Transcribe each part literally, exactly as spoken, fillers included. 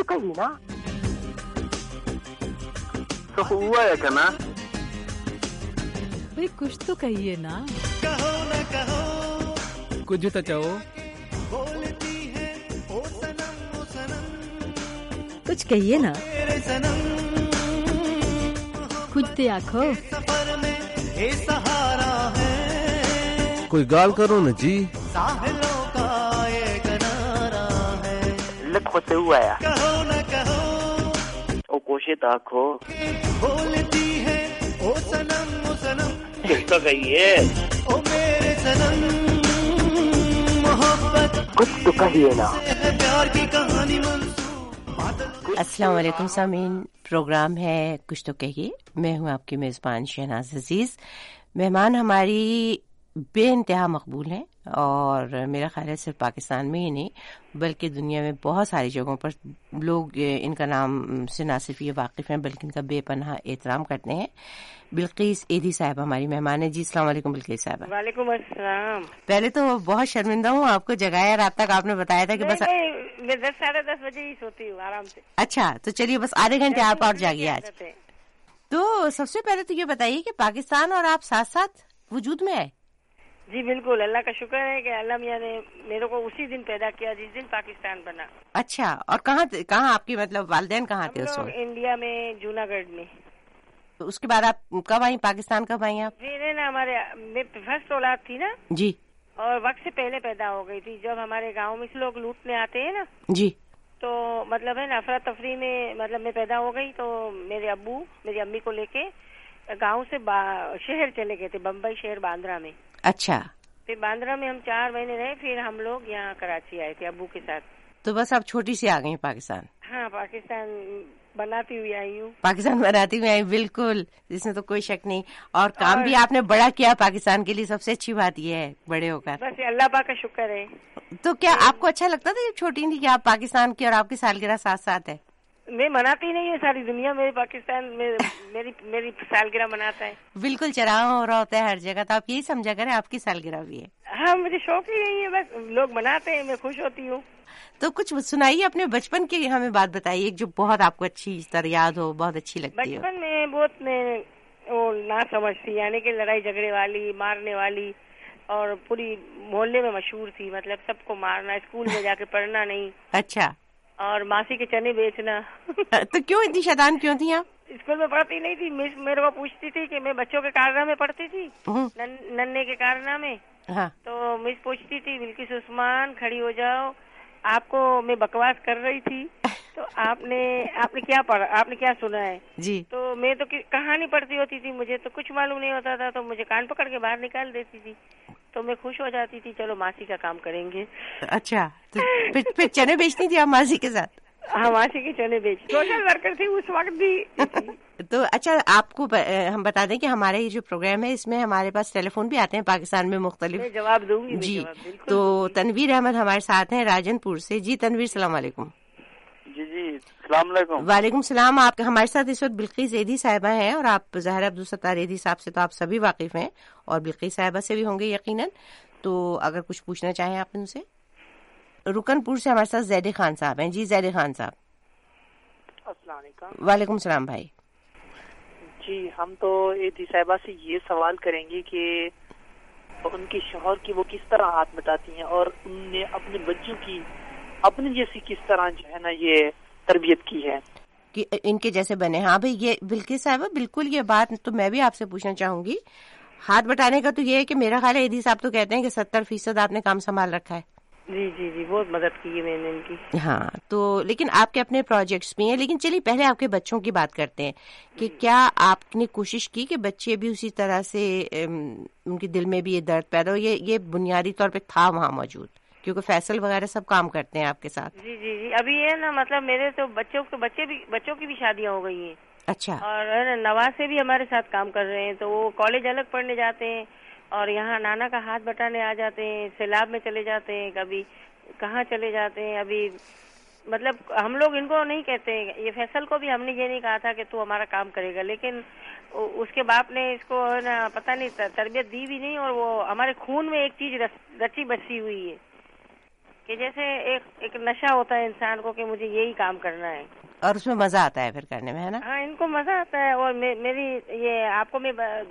کہیے نا. تو ہوا ہے کنا بھئی کچھ تو کہیے نا. کہو نہ کہو کچھ تو چاہو. بولتی ہے او سنم او سنم کچھ کہیے نا. میرے سنم کچھ تو آکھو. سفر میں اے سہارا ہے کوئی گال کرو نا جی. ساحلوں کا یہ کنارہ ہے. لکھو سے ہوا ہے. کہو نہ کہو او کوشے تاکھو. بولتی ہے او سنم او سنم کچھ تو کہیے. او میرے سنم محبت کچھ تو کہیے نا. ہے پیار کی کہانی منسوخ. السلام علیکم سامعین، پروگرام ہے کچھ تو کہیے. میں ہوں آپ کی میزبان شہناز عزیز. مہمان ہماری بے انتہا مقبول ہیں اور میرا خیال ہے صرف پاکستان میں ہی نہیں بلکہ دنیا میں بہت ساری جگہوں پر لوگ ان کا نام سے نہ صرف یہ واقف ہیں بلکہ ان کا بے پناہ احترام کرتے ہیں. بلقیس ایدھی صاحب ہماری مہمان ہے. جی السلام علیکم بلقیس صاحبہ. وعلیکم السلام. پہلے تو بہت شرمندہ ہوں آپ کو جگایا رات تک آپ نے بتایا تھا کہ بس میں دس ساڑھے دس بجے ہی سوتی ہوں آرام سے. اچھا تو چلیے بس آدھے گھنٹے آپ اور جاگیے آج. تو سب سے پہلے تو یہ بتائیے کہ پاکستان اور آپ ساتھ ساتھ وجود میں آئے. جی بالکل، اللہ کا شکر ہے کہ اللہ میاں نے میرے کو اسی دن پیدا کیا جس دن پاکستان بنا. اچھا، اور کہاں کہاں آپ کی مطلب والدین کہاں تھے اس وقت؟ انڈیا میں، جونا گڑھ میں. اس کے بعد آپ کب آئی پاکستان؟ کب آئی آپ؟ میرے نا ہمارے فرسٹ اولاد تھی نا جی، اور وقت سے پہلے پیدا ہو گئی تھی. جب ہمارے گاؤں میں سے لوگ لوٹنے آتے ہیں نا جی، تو مطلب ہے نا افراتفری میں مطلب میں پیدا ہو گئی تو میرے ابو میری امی کو لے کے گاؤں سے شہر چلے گئے تھے، بمبئی شہر باندرا میں. اچھا. پھر باندرا میں ہم چار مہینے رہے، پھر ہم لوگ یہاں کراچی آئے تھے ابو کے ساتھ. تو بس آپ چھوٹی سی آ گئی پاکستان؟ ہاں، پاکستان بناتی ہوئی آئی ہوں. پاکستان بناتی ہوئی آئی، بالکل، اس میں تو کوئی شک نہیں. اور کام بھی آپ نے بڑا کیا پاکستان کے لیے، سب سے اچھی بات یہ ہے بڑے ہو کر. بس اللہ پاک کا شکر ہے. تو کیا آپ کو اچھا لگتا تھا جب چھوٹی تھی کہ آپ پاکستان کی اور آپ کی سالگرہ ساتھ ساتھ ہے؟ میں مناتی نہیں ہے، ساری دنیا میرے پاکستان میں میری میری سالگرہ مناتا ہے. بالکل، چراغاں ہو رہا ہوتا ہے ہر جگہ، تو آپ یہی سمجھا کریں آپ کی سالگرہ بھی ہے. ہاں، مجھے شوق ہی نہیں ہے، بس لوگ مناتے ہیں، میں خوش ہوتی ہوں. تو کچھ سنائیے اپنے بچپن کی ہمیں بات بتائیے جو بہت آپ کو اچھی طرح یاد ہو، بہت اچھی لگتی ہو. بچپن میں بہت میں وہ نہ سمجھتی، یعنی کہ لڑائی جھگڑے والی، مارنے والی، اور پوری محلے میں مشہور تھی. مطلب سب کو مارنا، اسکول میں جا کے پڑھنا نہیں. اچھا. اور ماسی کے چنے بیچنا. تو کیوں اتنی شیطان کیوں تھی آپ؟ اسکول میں پڑھتی نہیں تھی. مس میرے کو پوچھتی تھی کہ میں بچوں کے کارنامے پڑھتی تھی، ننے کے کارنامے. ہاں. تو مس پوچھتی تھی بلکس عثمان کھڑی ہو جاؤ، آپ کو میں بکواس کر رہی تھی تو آپ نے آپ نے کیا پڑھا، آپ نے کیا سنا ہے؟ جی. تو میں تو کہانی پڑھتی ہوتی تھی، مجھے تو کچھ معلوم نہیں ہوتا تھا، تو مجھے کان پکڑ کے باہر نکال دیتی تھی. تو میں خوش ہو جاتی تھی، چلو ماسی کا کام کریں گے. اچھا. تو پھر چنے بیچتی تھی آپ ماسی کے ساتھ؟ ہاں، ماسی کے چنے بیچ. سوشل ورکر تھی اس وقت بھی. تو اچھا، آپ کو ہم بتا دیں کہ ہمارے یہ جو پروگرام ہے اس میں ہمارے پاس ٹیلی فون بھی آتے ہیں پاکستان میں مختلف. میں جواب دوں گی. جی. تو تنویر احمد ہمارے ساتھ ہیں راجن پور سے. جی تنویر، السلام علیکم. جی جی السلام علیکم. وعلیکم السلام. آپ ہمارے ساتھ اس وقت بلقیس ایدھی صاحبہ ہیں اور آپ ظاہر عبدالستار ایدھی صاحب سے تو آپ سبھی واقف ہیں اور بلقیس صاحبہ سے بھی ہوں گے یقیناً. تو اگر کچھ پوچھنا چاہیں آپ ان سے. رکن پور سے ہمارے ساتھ زیدی خان صاحب ہیں. جی زیدی خان صاحب. السلام علیکم. وعلیکم السلام بھائی. جی ہم تو ایدھی صاحبہ سے یہ سوال کریں گے کہ ان کے شوہر کی وہ کس طرح ہاتھ بٹاتی ہیں اور ان نے اپنے بچوں کی اپنے جیسی کس طرح جو ہے نا یہ تربیت کی ہے کہ ان کے جیسے بنے. ہاں بھائی، یہ بلقیس صاحبہ بالکل یہ بات تو میں بھی آپ سے پوچھنا چاہوں گی. ہاتھ بٹانے کا تو یہ ہے کہ میرا خیال ہے ایدھی صاحب تو کہتے ہیں کہ ستر فیصد آپ نے کام سنبھال رکھا ہے. جی جی جی بہت مدد کی ہے میں نے ان کی. ہاں. تو لیکن آپ کے اپنے پروجیکٹس بھی ہیں. لیکن چلیے پہلے آپ کے بچوں کی بات کرتے ہیں کہ کیا آپ نے کوشش کی کہ بچے بھی اسی طرح سے ان کے دل میں بھی یہ درد پیدا ہو؟ یہ یہ بنیادی طور پہ تھا وہاں موجود کیونکہ فیصل وغیرہ سب کام کرتے ہیں آپ کے ساتھ. جی جی جی ابھی یہ نا مطلب میرے تو بچوں کے بچے بھی بچوں کی بھی شادیاں ہو گئی ہیں. اچھا. اور نواز بھی ہمارے ساتھ کام کر رہے ہیں، تو وہ کالج الگ پڑھنے جاتے ہیں اور یہاں نانا کا ہاتھ بٹانے آ جاتے ہیں. سیلاب میں چلے جاتے ہیں، کبھی کہاں چلے جاتے ہیں. ابھی مطلب ہم لوگ ان کو نہیں کہتے ہیں، یہ فیصل کو بھی ہم نے یہ نہیں کہا تھا کہ تو ہمارا کام کرے گا، لیکن اس کے باپ نے اس کو نا پتہ نہیں تربیت دی بھی نہیں، اور وہ ہمارے خون میں ایک چیز رچی بسی ہوئی ہے کہ جیسے ایک ایک نشہ ہوتا ہے انسان کو کہ مجھے یہی کام کرنا ہے اور اس میں مزہ آتا ہے پھر کرنے میں، ہے نا؟ ہاں، ان کو مزہ آتا ہے. اور میری یہ آپ کو میں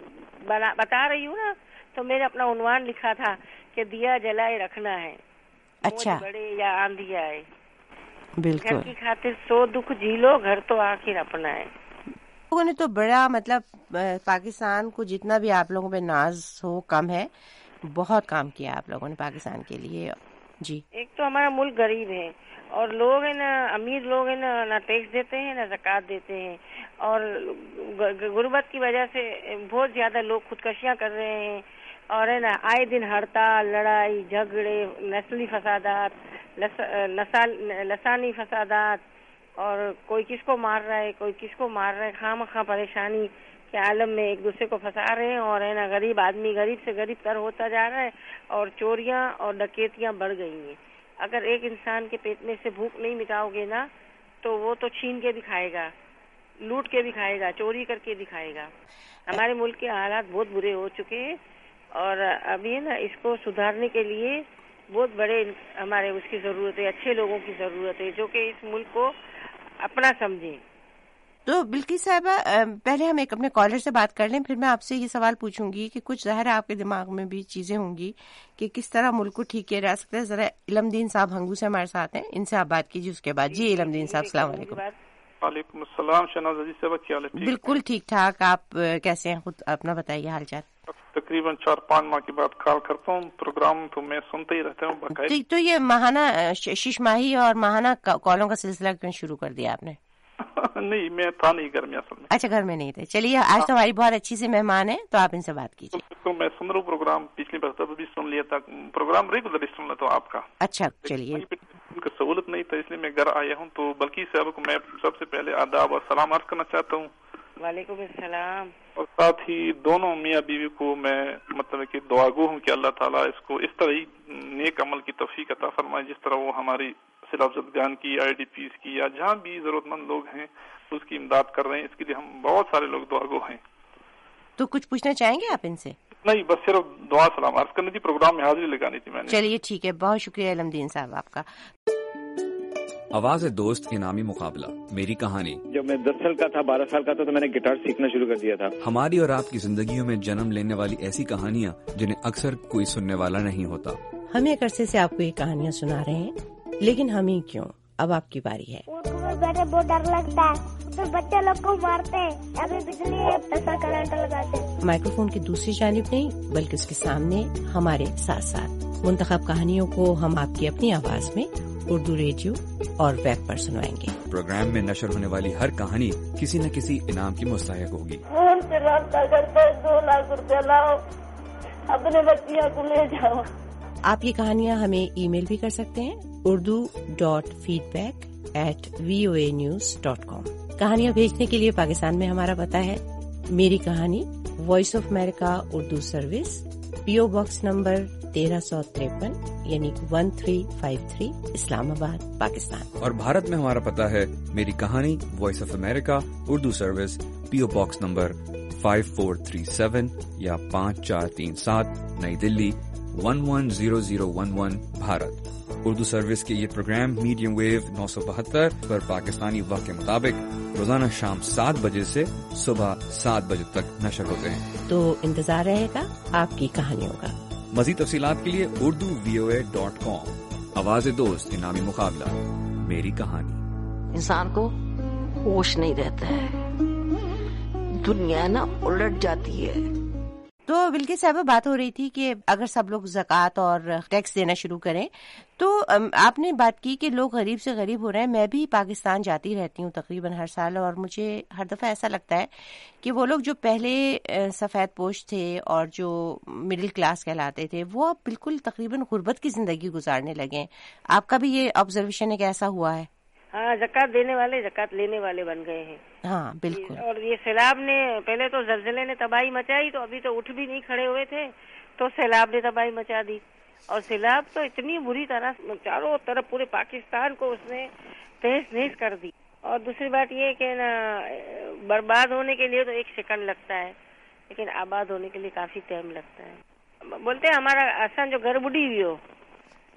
بتا رہی ہوں نا، تو میں نے اپنا عنوان لکھا تھا کہ دیا جلائے رکھنا ہے. اچھا، بڑے یا آندھی آئے، بالکل. گھر کی خاطر سو دکھ جھیلو، گھر تو آخر اپنا ہے. لوگوں نے تو بڑا مطلب پاکستان کو جتنا بھی آپ لوگوں پہ ناز ہو کم ہے، بہت کام کیا آپ لوگوں نے پاکستان کے لیے. جی، ایک تو ہمارا ملک غریب ہے اور لوگ ہیں نا، امیر لوگ ہیں نا، نہ ٹیکس دیتے ہیں نہ زکوٰۃ دیتے ہیں، اور غربت کی وجہ سے بہت زیادہ لوگ خودکشیاں کر رہے ہیں، اور ہے نا آئے دن ہڑتال، لڑائی جھگڑے، نسلی فسادات، لسانی فسادات، اور کوئی کس کو مار رہا ہے، کوئی کس کو مار رہا ہے. خواہ مخواہ پریشانی کے عالم میں ایک دوسرے کو پھنسا رہے ہیں، اور ہے نا غریب آدمی غریب سے غریب تر ہوتا جا رہا ہے، اور چوریاں اور ڈکیتیاں بڑھ گئی ہیں. اگر ایک انسان کے پیٹ میں سے بھوک نہیں مٹاؤ گے نا، تو وہ تو چھین کے بھی کھائے گا، لوٹ کے بھی کھائے گا، چوری کر کے بھی کھائے گا. ہمارے ملک کے حالات بہت برے ہو چکے ہیں، اور ابھی ہے نا اس کو سدھارنے کے لیے بہت بڑے ہمارے اس کی ضرورت ہے، اچھے لوگوں کی ضرورت ہے جو کہ اس ملک کو اپنا سمجھیں. تو بلقیس صاحبہ، پہلے ہم ایک اپنے کالر سے بات کر لیں، پھر میں آپ سے یہ سوال پوچھوں گی کہ کچھ ظاہر آپ کے دماغ میں بھی چیزیں ہوں گی کہ کس طرح ملک کو ٹھیک کیا جا سکتا ہے. ذرا علم دین صاحب ہنگو سے ہمارے ساتھ ہیں، ان سے آپ بات کیجیے اس کے بعد. جی علم دین صاحب، السلام علیکم. وعلیکم السلام. شہناز عزیز صاحبہ، کیا حال ہے؟ بالکل ٹھیک ٹھاک. آپ کیسے ہیں؟ خود اپنا بتائیے حال چال. تقریباً چار پانچ ماہ کے بعد کال کرتا ہوں، پروگرام تو میں سنتا ہی رہتا ہوں باقاعدہ. تو یہ ماہانہ شش ماہی اور ماہانہ کالوں کا سلسلہ کیوں شروع کر دیا آپ نے؟ نہیں، میں تھا نہیں گھر میں اصل میں. اچھا، گھر میں نہیں تھے. چلیے، آج تو ہماری بہت اچھی سی مہمان ہے، تو آپ ان سے بات کیجیے. تو میں سن رہا ہوں پروگرام، پچھلی بار بھی سن لیا تھا پروگرام، ریگولر سن لیتا ہوں آپ کا. اچھا، چلیے. سہولت نہیں تھا اس لیے میں گھر آیا ہوں. تو بلقیس صاحب کو میں سب سے پہلے آداب اور سلام عرض کرنا چاہتا ہوں. وعلیکم السلام. اور ساتھ ہی دونوں میاں بیوی کو میں مطلب کہ دعا گو ہوں کہ اللہ تعالیٰ اس کو اس طرح ہی نیک عمل کی توفیق عطا فرمائے جس طرح وہ ہماری صلہ زدگان کی، آئی ڈی پیز کی، یا جہاں بھی ضرورت مند لوگ ہیں اس کی امداد کر رہے ہیں. اس کے لیے ہم بہت سارے لوگ دعا گو ہیں. تو کچھ پوچھنا چاہیں گے آپ ان سے؟ نہیں، بس صرف دعا سلام عرض کرنی تھی، پروگرام میں حاضری لگانی تھی میں نے. چلیے ٹھیک ہے، بہت شکریہ علم دین صاحب آپ کا. آواز دوست انعامی مقابلہ، میری کہانی. جب میں دس سال کا تھا، بارہ سال کا تھا، تو میں نے گٹار سیکھنا شروع کر دیا تھا. ہماری اور آپ کی زندگیوں میں جنم لینے والی ایسی کہانیاں جنہیں اکثر کوئی سننے والا نہیں ہوتا. ہم ایک عرصے سے آپ کو یہ کہانیاں سنا رہے ہیں، لیکن ہم ہی کیوں، اب آپ کی باری ہے. بیٹھے بہت ڈر لگتا ہے، پھر بچے لوگ کو مارتے ہیں، ابھی بجلی ایسا کرنٹ لگاتے ہیں. مائکرو فون کی دوسری جانب نہیں بلکہ اس کے سامنے ہمارے ساتھ ساتھ منتخب کہانیوں کو ہم آپ کی اپنی آواز میں اردو ریڈیو اور ویب پر سنوائیں گے. پروگرام میں نشر ہونے والی ہر کہانی کسی نہ کسی انعام کی مستحق ہوگی. فون سے رابطہ کرتے دو لاکھ روپے لاؤ، اپنے بچیاں کو لے جاؤ. آپ یہ کہانیاں ہمیں ای میل بھی کر سکتے ہیں، Urdu dot feedback at V O A news dot com. کہانیاں بھیجنے کے لیے پاکستان میں ہمارا پتہ ہے میری کہانی، Voice of America Urdu service, P O box number تیرہ سو تریپن یعنی one three five three, Islamabad, Pakistan. اور بھارت میں ہمارا پتہ ہے میری کہانی، Voice of America Urdu service, P O box number five four three seven یا پانچ چار تین سات، Nai Dilli one one zero zero one one, Bharat. Urdu service کے یہ پروگرام میڈیم ویو نو سو بہتر پر پاکستانی وقت کے مطابق روزانہ شام سات بجے سے صبح سات بجے تک نشر ہوتے ہیں. تو انتظار رہے گا آپ کی کہانیوں کا. مزید تفصیلات کے لیے Urdu V O A dot کام. آواز دوست انعامی مقابلہ، میری کہانی. انسان کو ہوش نہیں رہتا ہے، دنیا نا الٹ جاتی ہے. تو بلقیس صاحبہ، بات ہو رہی تھی کہ اگر سب لوگ زکوٰۃ اور ٹیکس دینا شروع کریں تو آپ نے بات کی کہ لوگ غریب سے غریب ہو رہے ہیں. میں بھی پاکستان جاتی رہتی ہوں تقریباً ہر سال، اور مجھے ہر دفعہ ایسا لگتا ہے کہ وہ لوگ جو پہلے سفید پوش تھے اور جو مڈل کلاس کہلاتے تھے وہ اب بالکل تقریباً غربت کی زندگی گزارنے لگے ہیں. آپ کا بھی یہ آبزرویشن ہے کہ ایسا ہوا ہے؟ ہاں، زکوٰۃ دینے والے زکوٰۃ لینے والے بن گئے ہیں. ہاں بالکل. اور یہ سیلاب نے پہلے تو زلزلے نے تباہی مچائی، تو ابھی تو اٹھ بھی نہیں کھڑے ہوئے تھے تو سیلاب نے تباہی مچا دی. اور سیلاب تو اتنی بری طرح چاروں طرف پورے پاکستان کو اس نے تہس نہس کر دی. اور دوسری بات یہ کہ نا برباد ہونے کے لیے تو ایک سیکنڈ لگتا ہے، لیکن آباد ہونے کے لیے کافی ٹائم لگتا ہے. بولتے ہیں ہمارا آسان جو گھر بڑھی ہوئی ہو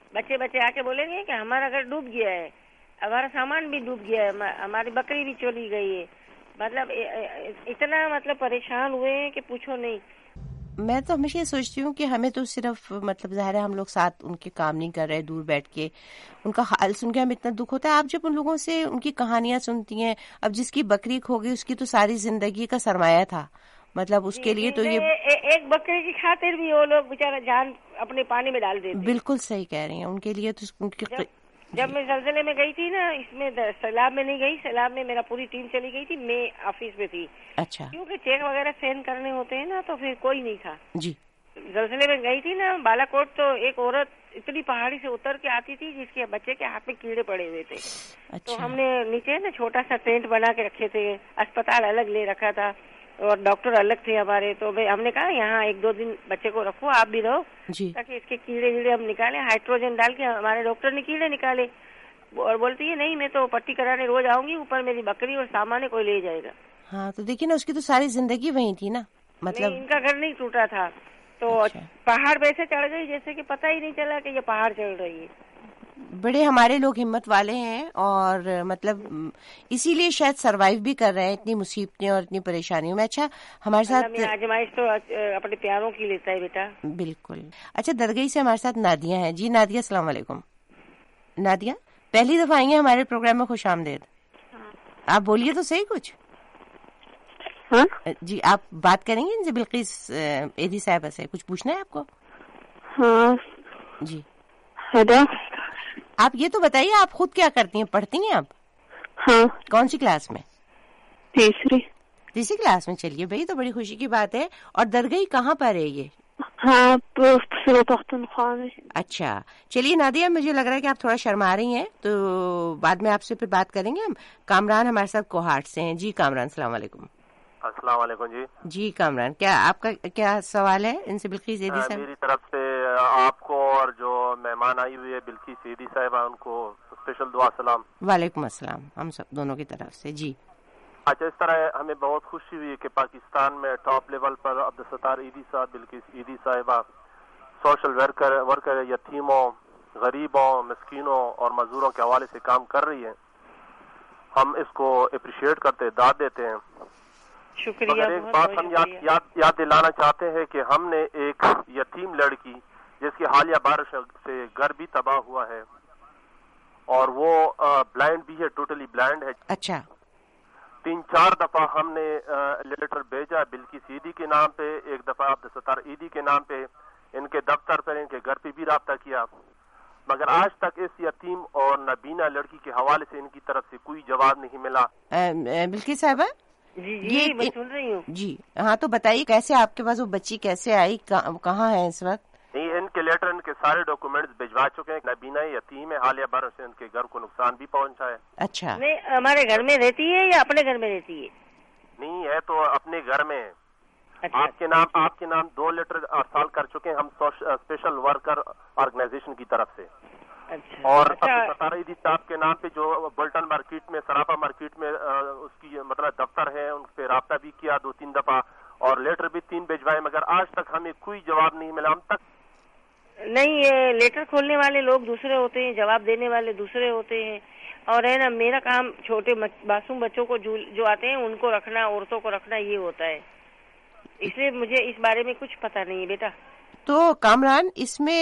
बच्चे बच्चे आके बोलेंगे कि हमारा घर डूब गया है, हमारा सामान भी डूब गया है, हमारी बकरी भी चली गई है। मतलब इतना मतलब परेशान हुए हैं कि पूछो नहीं। मैं तो हमेशा ये सोचती हूँ कि हमें तो सिर्फ मतलब ज़ाहिर है हम लोग साथ उनके काम नहीं कर रहे, दूर बैठ के उनका हाल सुन के हमें इतना दुख होता है। आप जब उन लोगों से उनकी कहानियां सुनती हैं, अब जिसकी बकरी खो गई उसकी तो सारी जिंदगी का सरमाया था, मतलब उसके लिए तो ये ए, एक बकरी की खातिर भी वो लोग बेचारा जान अपने पानी में डाल देते। बिल्कुल सही कह रही हैं, उनके लिए तो उनकी जब, जब मैं जलजले में गई थी ना, इसमें सैलाब में नहीं गई, सैलाब में मेरा पूरी टीम चली गई थी, मैं ऑफिस में थी। अच्छा। क्योंकि चेक वगैरह सेंड करने होते हैं ना, तो फिर कोई नहीं था जी। जलजले में गई थी ना बालाकोट, तो एक औरत इतनी पहाड़ी से उतर के आती थी जिसके बच्चे के हाथ में कीड़े पड़े हुए थे। अच्छा। तो हमने नीचे ना छोटा सा टेंट बना के रखे थे, अस्पताल अलग ले रखा था और डॉक्टर अलग थे हमारे। तो भाई हमने कहा यहाँ एक दो दिन बच्चे को रखो, आप भी रहो, ताकि इसके कीड़े वीड़े हम निकाले। हाइड्रोजन डाल के हमारे डॉक्टर ने कीड़े निकाले और बोलती है नहीं मैं तो पट्टी कराने रोज आऊंगी, ऊपर मेरी बकरी और सामान कोई ले जाएगा। हाँ तो देखिए ना, उसकी तो सारी जिंदगी वही थी ना, मतलब इनका घर नहीं टूटा था तो अच्छा। पहाड़ पे से चढ़ गई जैसे कि पता ही नहीं चला कि ये पहाड़ चढ़ रही है। बड़े हमारे लोग हिम्मत वाले हैं और मतलब इसीलिए शायद सरवाइव भी कर रहे हैं इतनी मुसीबतें और इतनी परेशानियों में। अच्छा हमारे साथ आजमाइश तो अपने प्यारों की लेता है बेटा। बिल्कुल। अच्छा दरगई से हमारे साथ नादिया है। जी नादिया, अस्सलाम वालेकुम। नादिया पहली दफा आई है हमारे प्रोग्राम में, खुश आमदेद। आप बोलिए तो सही कुछ। हाँ? जी आप बात करेंगे इनसे, बिल्किस एदी साहिबा से कुछ पूछना है आपको? हाँ जी। हेलो, आप ये तो बताइए आप खुद क्या करती हैं, पढ़ती हैं आप? हाँ। कौन सी क्लास में? तीसरी। तीसरी क्लास में, चलिए भाई तो बड़ी खुशी की बात है। और दरगई कहाँ पर है ये? हाँ पख्तूनख्वा में। अच्छा चलिए नादिया, मुझे लग रहा है कि आप थोड़ा शर्मा रही हैं, तो बाद में आपसे फिर बात करेंगे हम। कामरान हमारे साथ कोहाट से हैं। जी कामरान, सलाम वालेकुम। अस्सलाम वालेकुम जी। जी कामरान, क्या आपका क्या सवाल है इनसे? बिल्किस एदी साहब, मेरी तरफ से आपको और जो मेहमान आई हुई है बिल्किस एदी साहिबा, उनको स्पेशल दुआ सलाम। वालेकुम अस्सलाम, हम सब दोनों की तरफ से। जी अच्छा, इस तरह हमें बहुत खुशी हुई कि पाकिस्तान में टॉप लेवल पर अब्दुलसत्तार ईदी साहब, बिल्किस ईदी साहिबा सोशल वर्कर वर्कर यतीमों, गरीबों, मिस्किनों और मजदूरों के हवाले से काम कर रही है। हम इसको अप्रिशिएट करते, दाद देते हैं। शुक्रिया। मगर एक बात हम याद याद याद दिलाना चाहते हैं कि हमने एक यतीम लड़की जिसकी हालिया बारिश से घर भी तबाह हुआ है और वो ब्लाइंड भी है, टोटली ब्लाइंड है। अच्छा। तीन चार दफा हमने लेटर भेजा बिल्किस ईदी के नाम पे, एक दफा अब्दुलसत्तार ईदी के नाम पे, इनके दफ्तर पर, इनके घर पे भी राब्ता किया, मगर आज तक इस यतीम और नबीना लड़की के हवाले से इनकी तरफ से कोई जवाब नहीं मिला। बिल्किस साहबा जी जी मैं सुन रही हूँ। जी हाँ, तो बताइए कैसे आपके पास वो बच्ची कैसे आई, कहाँ है इस वक्त? नहीं, इनके लेटर, इनके सारे डॉक्यूमेंट्स भिजवा चुके हैं। नबीना यतीम है, हालिया बारिश से इनके घर को नुकसान भी पहुंचा है। अच्छा। नहीं हमारे घर में रहती है या अपने घर में रहती है? नहीं है तो अपने घर में है। अच्छा। आपके नाम आपके नाम दो लेटर अरसाल कर चुके हैं हम स्पेशल वर्कर ऑर्गेनाइजेशन की तरफ से। अच्छा। और अच्छा। अब्दुलसत्तार ईदी साहब के नाम पे जो बुल्टन मार्केट में, सराफा मार्केट में उसकी मतलब दफ्तर है, उन पे राब्ता भी किया दो तीन दफा और लेटर भी तीन भिजवाए, मगर आज तक हमें कोई जवाब नहीं मिला। हम तक नहीं, ये लेटर खोलने वाले लोग दूसरे होते हैं, जवाब देने वाले दूसरे होते हैं। और है ना, मेरा काम छोटे मासूम बच्चों को जो, जो आते हैं उनको रखना, औरतों को रखना, ये होता है, इसलिए मुझे इस बारे में कुछ पता नहीं है बेटा। तो कामरान,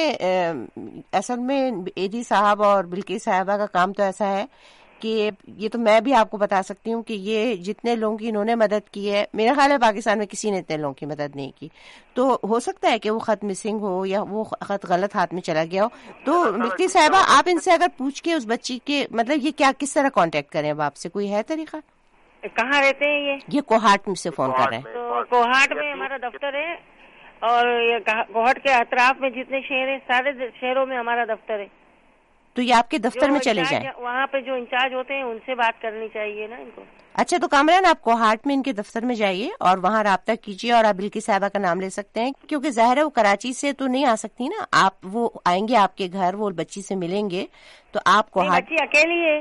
इसमें असल में एदी साहब और बिल्किस साहिबा का काम तो ऐसा है कि ये तो मैं भी आपको बता सकती हूँ कि ये जितने लोगों की इन्होंने मदद की है, मेरा ख्याल है पाकिस्तान में किसी ने इतने लोगों की मदद नहीं की। तो हो सकता है कि वो खत मिसिंग हो या वो खत गलत हाथ में चला गया हो। तो बिल्किस साहिबा, आप इनसे अगर पूछ के उस बच्ची के मतलब ये क्या किस तरह कांटेक्ट करें अब आपसे, कोई है तरीका? कहाँ रहते हैं ये? ये कोहाट में से फोन कर रहे हैं। तो कोहाट में हमारा दफ्तर है और ये कोहाट के अतराफ में जितने शहर है, सारे शहरों में हमारा दफ्तर है। तो ये आपके दफ्तर में चले जाएं। वहाँ पे जो इंचार्ज होते हैं उनसे बात करनी चाहिए ना इनको। अच्छा, तो कामरान आप कोहाट में इनके दफ्तर में जाइए और वहाँ राब्ता कीजिए और आप बिल्किस साहिबा का नाम ले सकते हैं, क्योंकि जाहिर है वो कराची से तो नहीं आ सकती ना, आप वो आएंगे आपके घर, वो बच्ची से मिलेंगे, तो आप कोहाट। बच्ची अकेली है?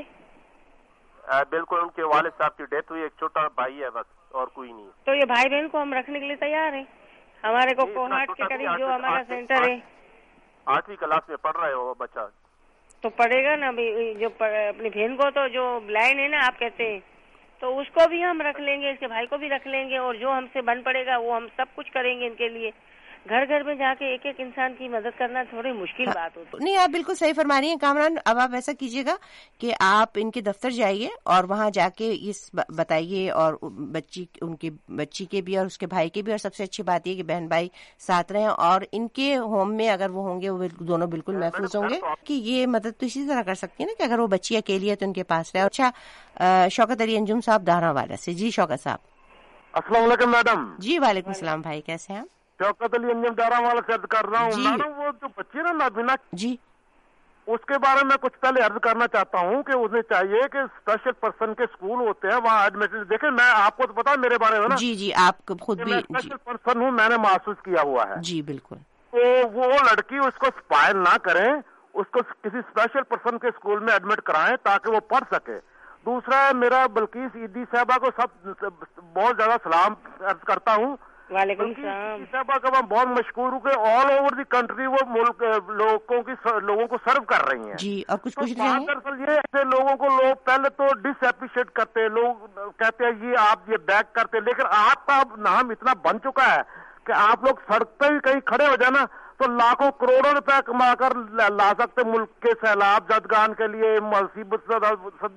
आ, बिल्कुल, उनके वालिद साहब की डेथ हुई, एक छोटा भाई है बस, और कोई नहीं। तो ये भाई बहन को हम रखने के लिए तैयार है। हमारे को कोहाट के करीब जो हमारा सेंटर है, आठवीं क्लास में पढ़ रहे हो बच्चा। तो पढ़ेगा ना अभी, जो अपनी बहन को तो जो ब्लाइंड है ना आप कहते हैं, तो उसको भी हम रख लेंगे, इसके भाई को भी रख लेंगे, और जो हमसे बन पड़ेगा वो हम सब कुछ करेंगे इनके लिए। घर घर में जाके एक एक इंसान की मदद करना थोड़ी मुश्किल बात होती है। नहीं, आप बिल्कुल सही फरमा रही हैं कामरान। अब आप ऐसा कीजिएगा कि आप इनके दफ्तर जाइए और वहाँ जाके इस बताइए, और बच्ची उनकी बच्ची के भी और उसके भाई के भी, और सबसे अच्छी बात ये कि बहन भाई साथ रहें, और इनके होम में अगर वो होंगे वो दोनों बिल्कुल महफूज होंगे। कि ये मदद तो इसी तरह कर सकती है ना कि अगर वो बच्ची अकेली है तो उनके पास रहे। अच्छा, शौकत अली अंजुम साहब दाहरावाला से। जी शौकत साहब। अस्सलाम वालेकुम मैडम। जी वालेकुम सलाम भाई, कैसे हैं आप? शौकत अली अंजुम दाहरावाला से कर रहा हूँ मैडम। वो जो बच्ची ना नाबिना जी, उसके बारे में कुछ पहले अर्ज करना चाहता हूँ कि उन्हें चाहिए कि स्पेशल पर्सन के स्कूल होते हैं वहाँ एडमिशन। देखे, मैं आपको तो पता है मेरे बारे में ना। जी जी, आप खुद भी स्पेशल पर्सन हूँ, मैंने महसूस किया हुआ है। जी बिल्कुल। तो वो लड़की उसको स्पाइल ना करें, उसको किसी स्पेशल पर्सन के स्कूल में एडमिट कराएं ताकि वो पढ़ सके। दूसरा, मेरा बल्कीस ईदी साहबा को सब बहुत ज्यादा सलाम अर्ज करता हूँ। वालेकुम सलाम। साहबा का मैं बहुत मशहूर हूँ कि ऑल ओवर दी कंट्री वो मुल्क लोगों की लोगों को सर्व कर रही हैं। जी, और कुछ तो कुछ रहे हैं। दरअसल ये ऐसे लोगों को लोग पहले तो डिसएप्रिशिएट करते हैं, लोग कहते हैं ये आप ये बैक करते हैं, लेकिन आपका नाम इतना बन चुका है कि आप लोग सड़क पे ही कहीं खड़े हो जाए ना तो लाखों करोड़ों रुपया कमा कर ला सकते मुल्क के सैलाब जदगान के लिए, मुसीबत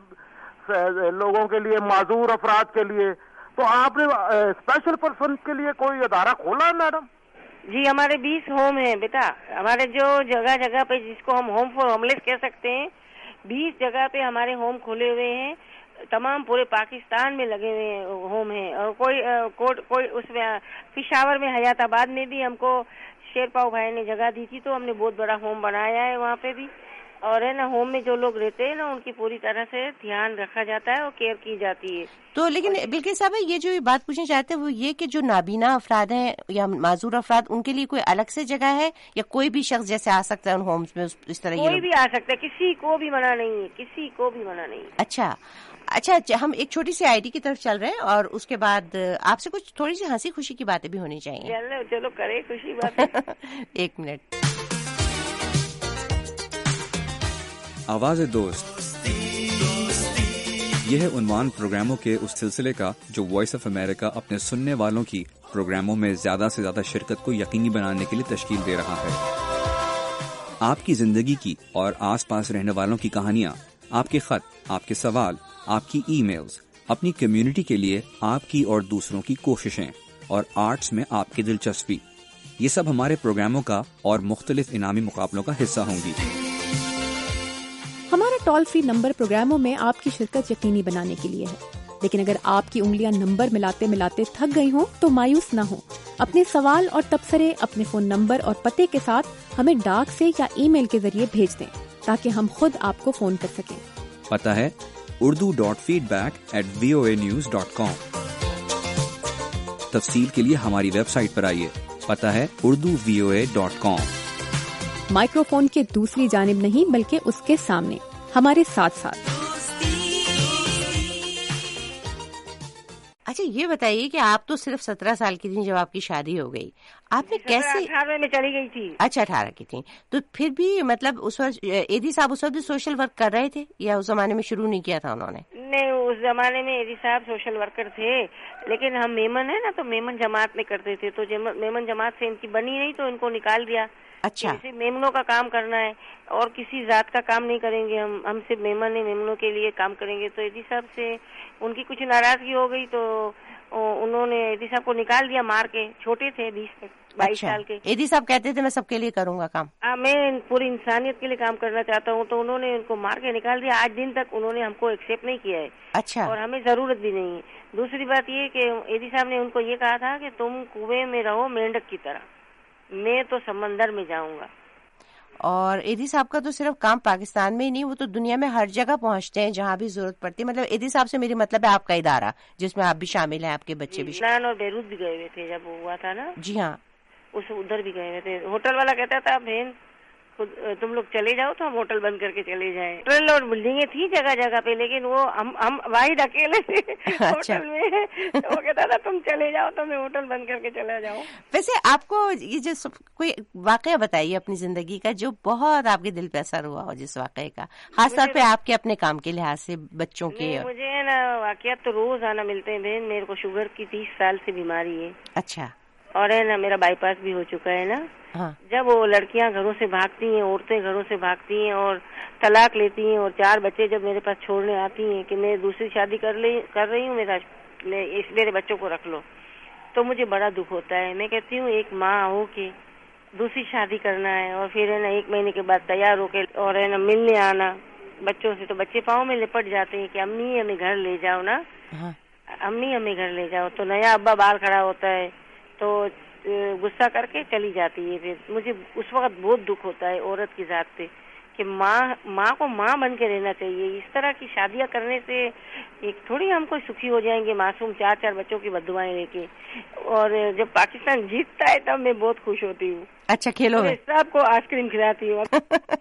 लोगों के लिए, माजूर अफराद के लिए। तो आपने स्पेशल पर्सन के लिए कोई अदारा खोला है मैडम? जी, हमारे बीस होम हैं बेटा। हमारे जो जगह जगह पे, जिसको हम होम फॉर होमलेस कह सकते हैं, बीस जगह पे हमारे होम खोले हुए हैं। तमाम पूरे पाकिस्तान में लगे हुए होम हैं। और कोई को, कोई उसमें पिशावर में, हयाताबाद में भी हमको शेरपाव भाई ने जगह दी थी, तो हमने बहुत बड़ा होम बनाया है वहाँ पे भी। और है ना, होम में जो लोग रहते हैं ना उनकी पूरी तरह से ध्यान रखा जाता है और केयर की जाती है। तो लेकिन बिल्किस साहब, ये जो बात पूछना चाहते हैं वो ये कि जो नाबीना अफराद हैं या माजूर अफराद, उनके लिए कोई अलग से जगह है या कोई भी शख्स जैसे आ सकता है उन होम्स में इस तरह? कोई भी आ सकता है, किसी को भी मना नहीं है, किसी को भी मना नहीं है। अच्छा अच्छा, हम एक छोटी सी आईडी की तरफ चल रहे हैं और उसके बाद आपसे कुछ थोड़ी सी हंसी खुशी की बातें भी होनी चाहिए। चलो चलो करे खुशी बात। एक मिनट। आवाज़ दोस्त, यह है उन्वान प्रोग्रामों के उस सिलसिले का जो वॉइस ऑफ अमेरिका अपने सुनने वालों की प्रोग्रामों में ज्यादा से ज्यादा शिरकत को यकीनी बनाने के लिए तश्कील दे रहा है। आपकी जिंदगी की और आसपास रहने वालों की कहानियाँ, आपके खत, आपके सवाल, आपकी ईमेल्स, अपनी कम्युनिटी के लिए आपकी और दूसरों की कोशिशें और आर्ट्स में आपकी दिलचस्पी, ये सब हमारे प्रोग्रामों का और मुख्तलिफ इनामी मुकाबलों का हिस्सा होंगी। हमारा टोल फ्री नंबर प्रोग्रामों में आपकी शिरकत यकीनी बनाने के लिए है, लेकिन अगर आपकी उंगलियां नंबर मिलाते मिलाते थक गई हों तो मायूस न हो। अपने सवाल और तबसरे अपने फोन नंबर और पते के साथ हमें डाक से या ईमेल के जरिए भेज दें ताकि हम खुद आपको फोन कर सकें। पता है Urdu dot feedback at V O A news dot com. तफसील के लिए हमारी वेबसाइट पर आइए। पता है Urdu V O A dot com. Microphone के दूसरी जानिब नहीं बल्कि उसके सामने, हमारे साथ साथ। अच्छा, ये बताइए कि आप तो सिर्फ सत्रह साल की थी जब आपकी शादी हो गई, आपने कैसे? अठारह में चली गई थी। अच्छा, अठारह की थी, तो फिर भी मतलब उस वक्त एदी साहब उस वक्त भी सोशल वर्क कर रहे थे या उस जमाने में शुरू नहीं किया था उन्होंने? नहीं, उस जमाने में एदी साहब सोशल वर्कर थे, लेकिन हम मेमन है ना, तो मेमन जमात में करते थे। तो मेमन जमात से इनकी बनी नहीं तो इनको निकाल दिया। अच्छा, सिर्फ मेमनों का काम करना है और किसी जात का काम नहीं करेंगे हम हम सिर्फ मेमन है, मेमनों के लिए काम करेंगे। तो एदी साहब से उनकी कुछ नाराजगी हो गई तो उन्होंने एदी साहब को निकाल दिया मार के। छोटे थे, बीस बाईस अच्छा, साल के। एदी साहब कहते थे मैं सबके लिए करूंगा काम, आ, मैं पूरी इंसानियत के लिए काम करना चाहता हूँ, तो उन्होंने उनको मार के निकाल दिया। आज दिन तक उन्होंने हमको एक्सेप्ट नहीं किया है। अच्छा, और हमें जरूरत भी नहीं है। दूसरी बात ये कि एदी साहब ने उनको ये कहा था कि तुम कुएं में रहो मेंढक की तरह, मैं तो समंदर में जाऊंगा। और एदी साहब का तो सिर्फ काम पाकिस्तान में ही नहीं, वो तो दुनिया में हर जगह पहुंचते हैं जहाँ भी जरूरत पड़ती है। मतलब एदी साहब से मेरी मतलब है आपका इदारा जिसमें आप भी शामिल हैं, आपके बच्चे भी। इस्लान और बेरूत भी गए हुए थे जब वो हुआ था ना। जी हाँ, उस उधर भी गए हुए थे। होटल वाला कहता था बहन خود تم لوگ چلے جاؤ تو ہم ہوٹل بند کر کے چلے جائیں. ہوٹل اور بلڈنگیں تھی جگہ جگہ پہ, لیکن وہ ہم ہم واحد اکیلے تھے ہوٹل میں. وہ کہتا تھا تم چلے جاؤ تو میں ہوٹل بند کر کے چلا جاؤں. ویسے آپ کو یہ جو کوئی واقعہ بتائیے اپنی زندگی کا جو بہت آپ کے دل پہ اثر ہوا ہو, جس واقعے کا خاص طور پہ آپ کے اپنے کام کے لحاظ سے, بچوں کے. مجھے نا واقعات تو روز آنا ملتے ہیں بہن. میرے کو شوگر کی تیس سال سے بیماری ہے. اچھا. اور ہے نا میرا بائی پاس بھی ہو چکا ہے نا. ہاں. جب وہ لڑکیاں گھروں سے بھاگتی ہیں, عورتیں گھروں سے بھاگتی ہیں اور طلاق لیتی ہیں, اور چار بچے جب میرے پاس چھوڑنے آتی ہیں کہ میں دوسری شادی کر لے کر رہی ہوں, میرا میں اس میرے بچوں کو رکھ لو, تو مجھے بڑا دکھ ہوتا ہے. میں کہتی ہوں ایک ماں ہو کے دوسری شادی کرنا ہے, اور پھر ہے نا ایک مہینے کے بعد تیار ہو کے اور ہے نا ملنے آنا بچوں سے, تو بچے پاؤں میں لپٹ جاتے ہیں کہ امی ہمیں گھر لے جاؤ نا, امی ہمیں گھر لے جاؤ. تو نیا ابا باہر کھڑا ہوتا ہے تو غصہ کر کے چلی جاتی ہے. پھر مجھے اس وقت بہت دکھ ہوتا ہے عورت کی ذات پہ کہ ماں ماں کو ماں بن کے رہنا چاہیے. اس طرح کی شادیاں کرنے سے ایک تھوڑی ہم کوئی سکھی ہو جائیں گے معصوم چار چار بچوں کی بددعائیں لے کے. اور جب پاکستان جیتتا ہے تب میں بہت خوش ہوتی ہوں. اچھا کھیلو میں سب کو آئس کریم کھلاتی ہوں.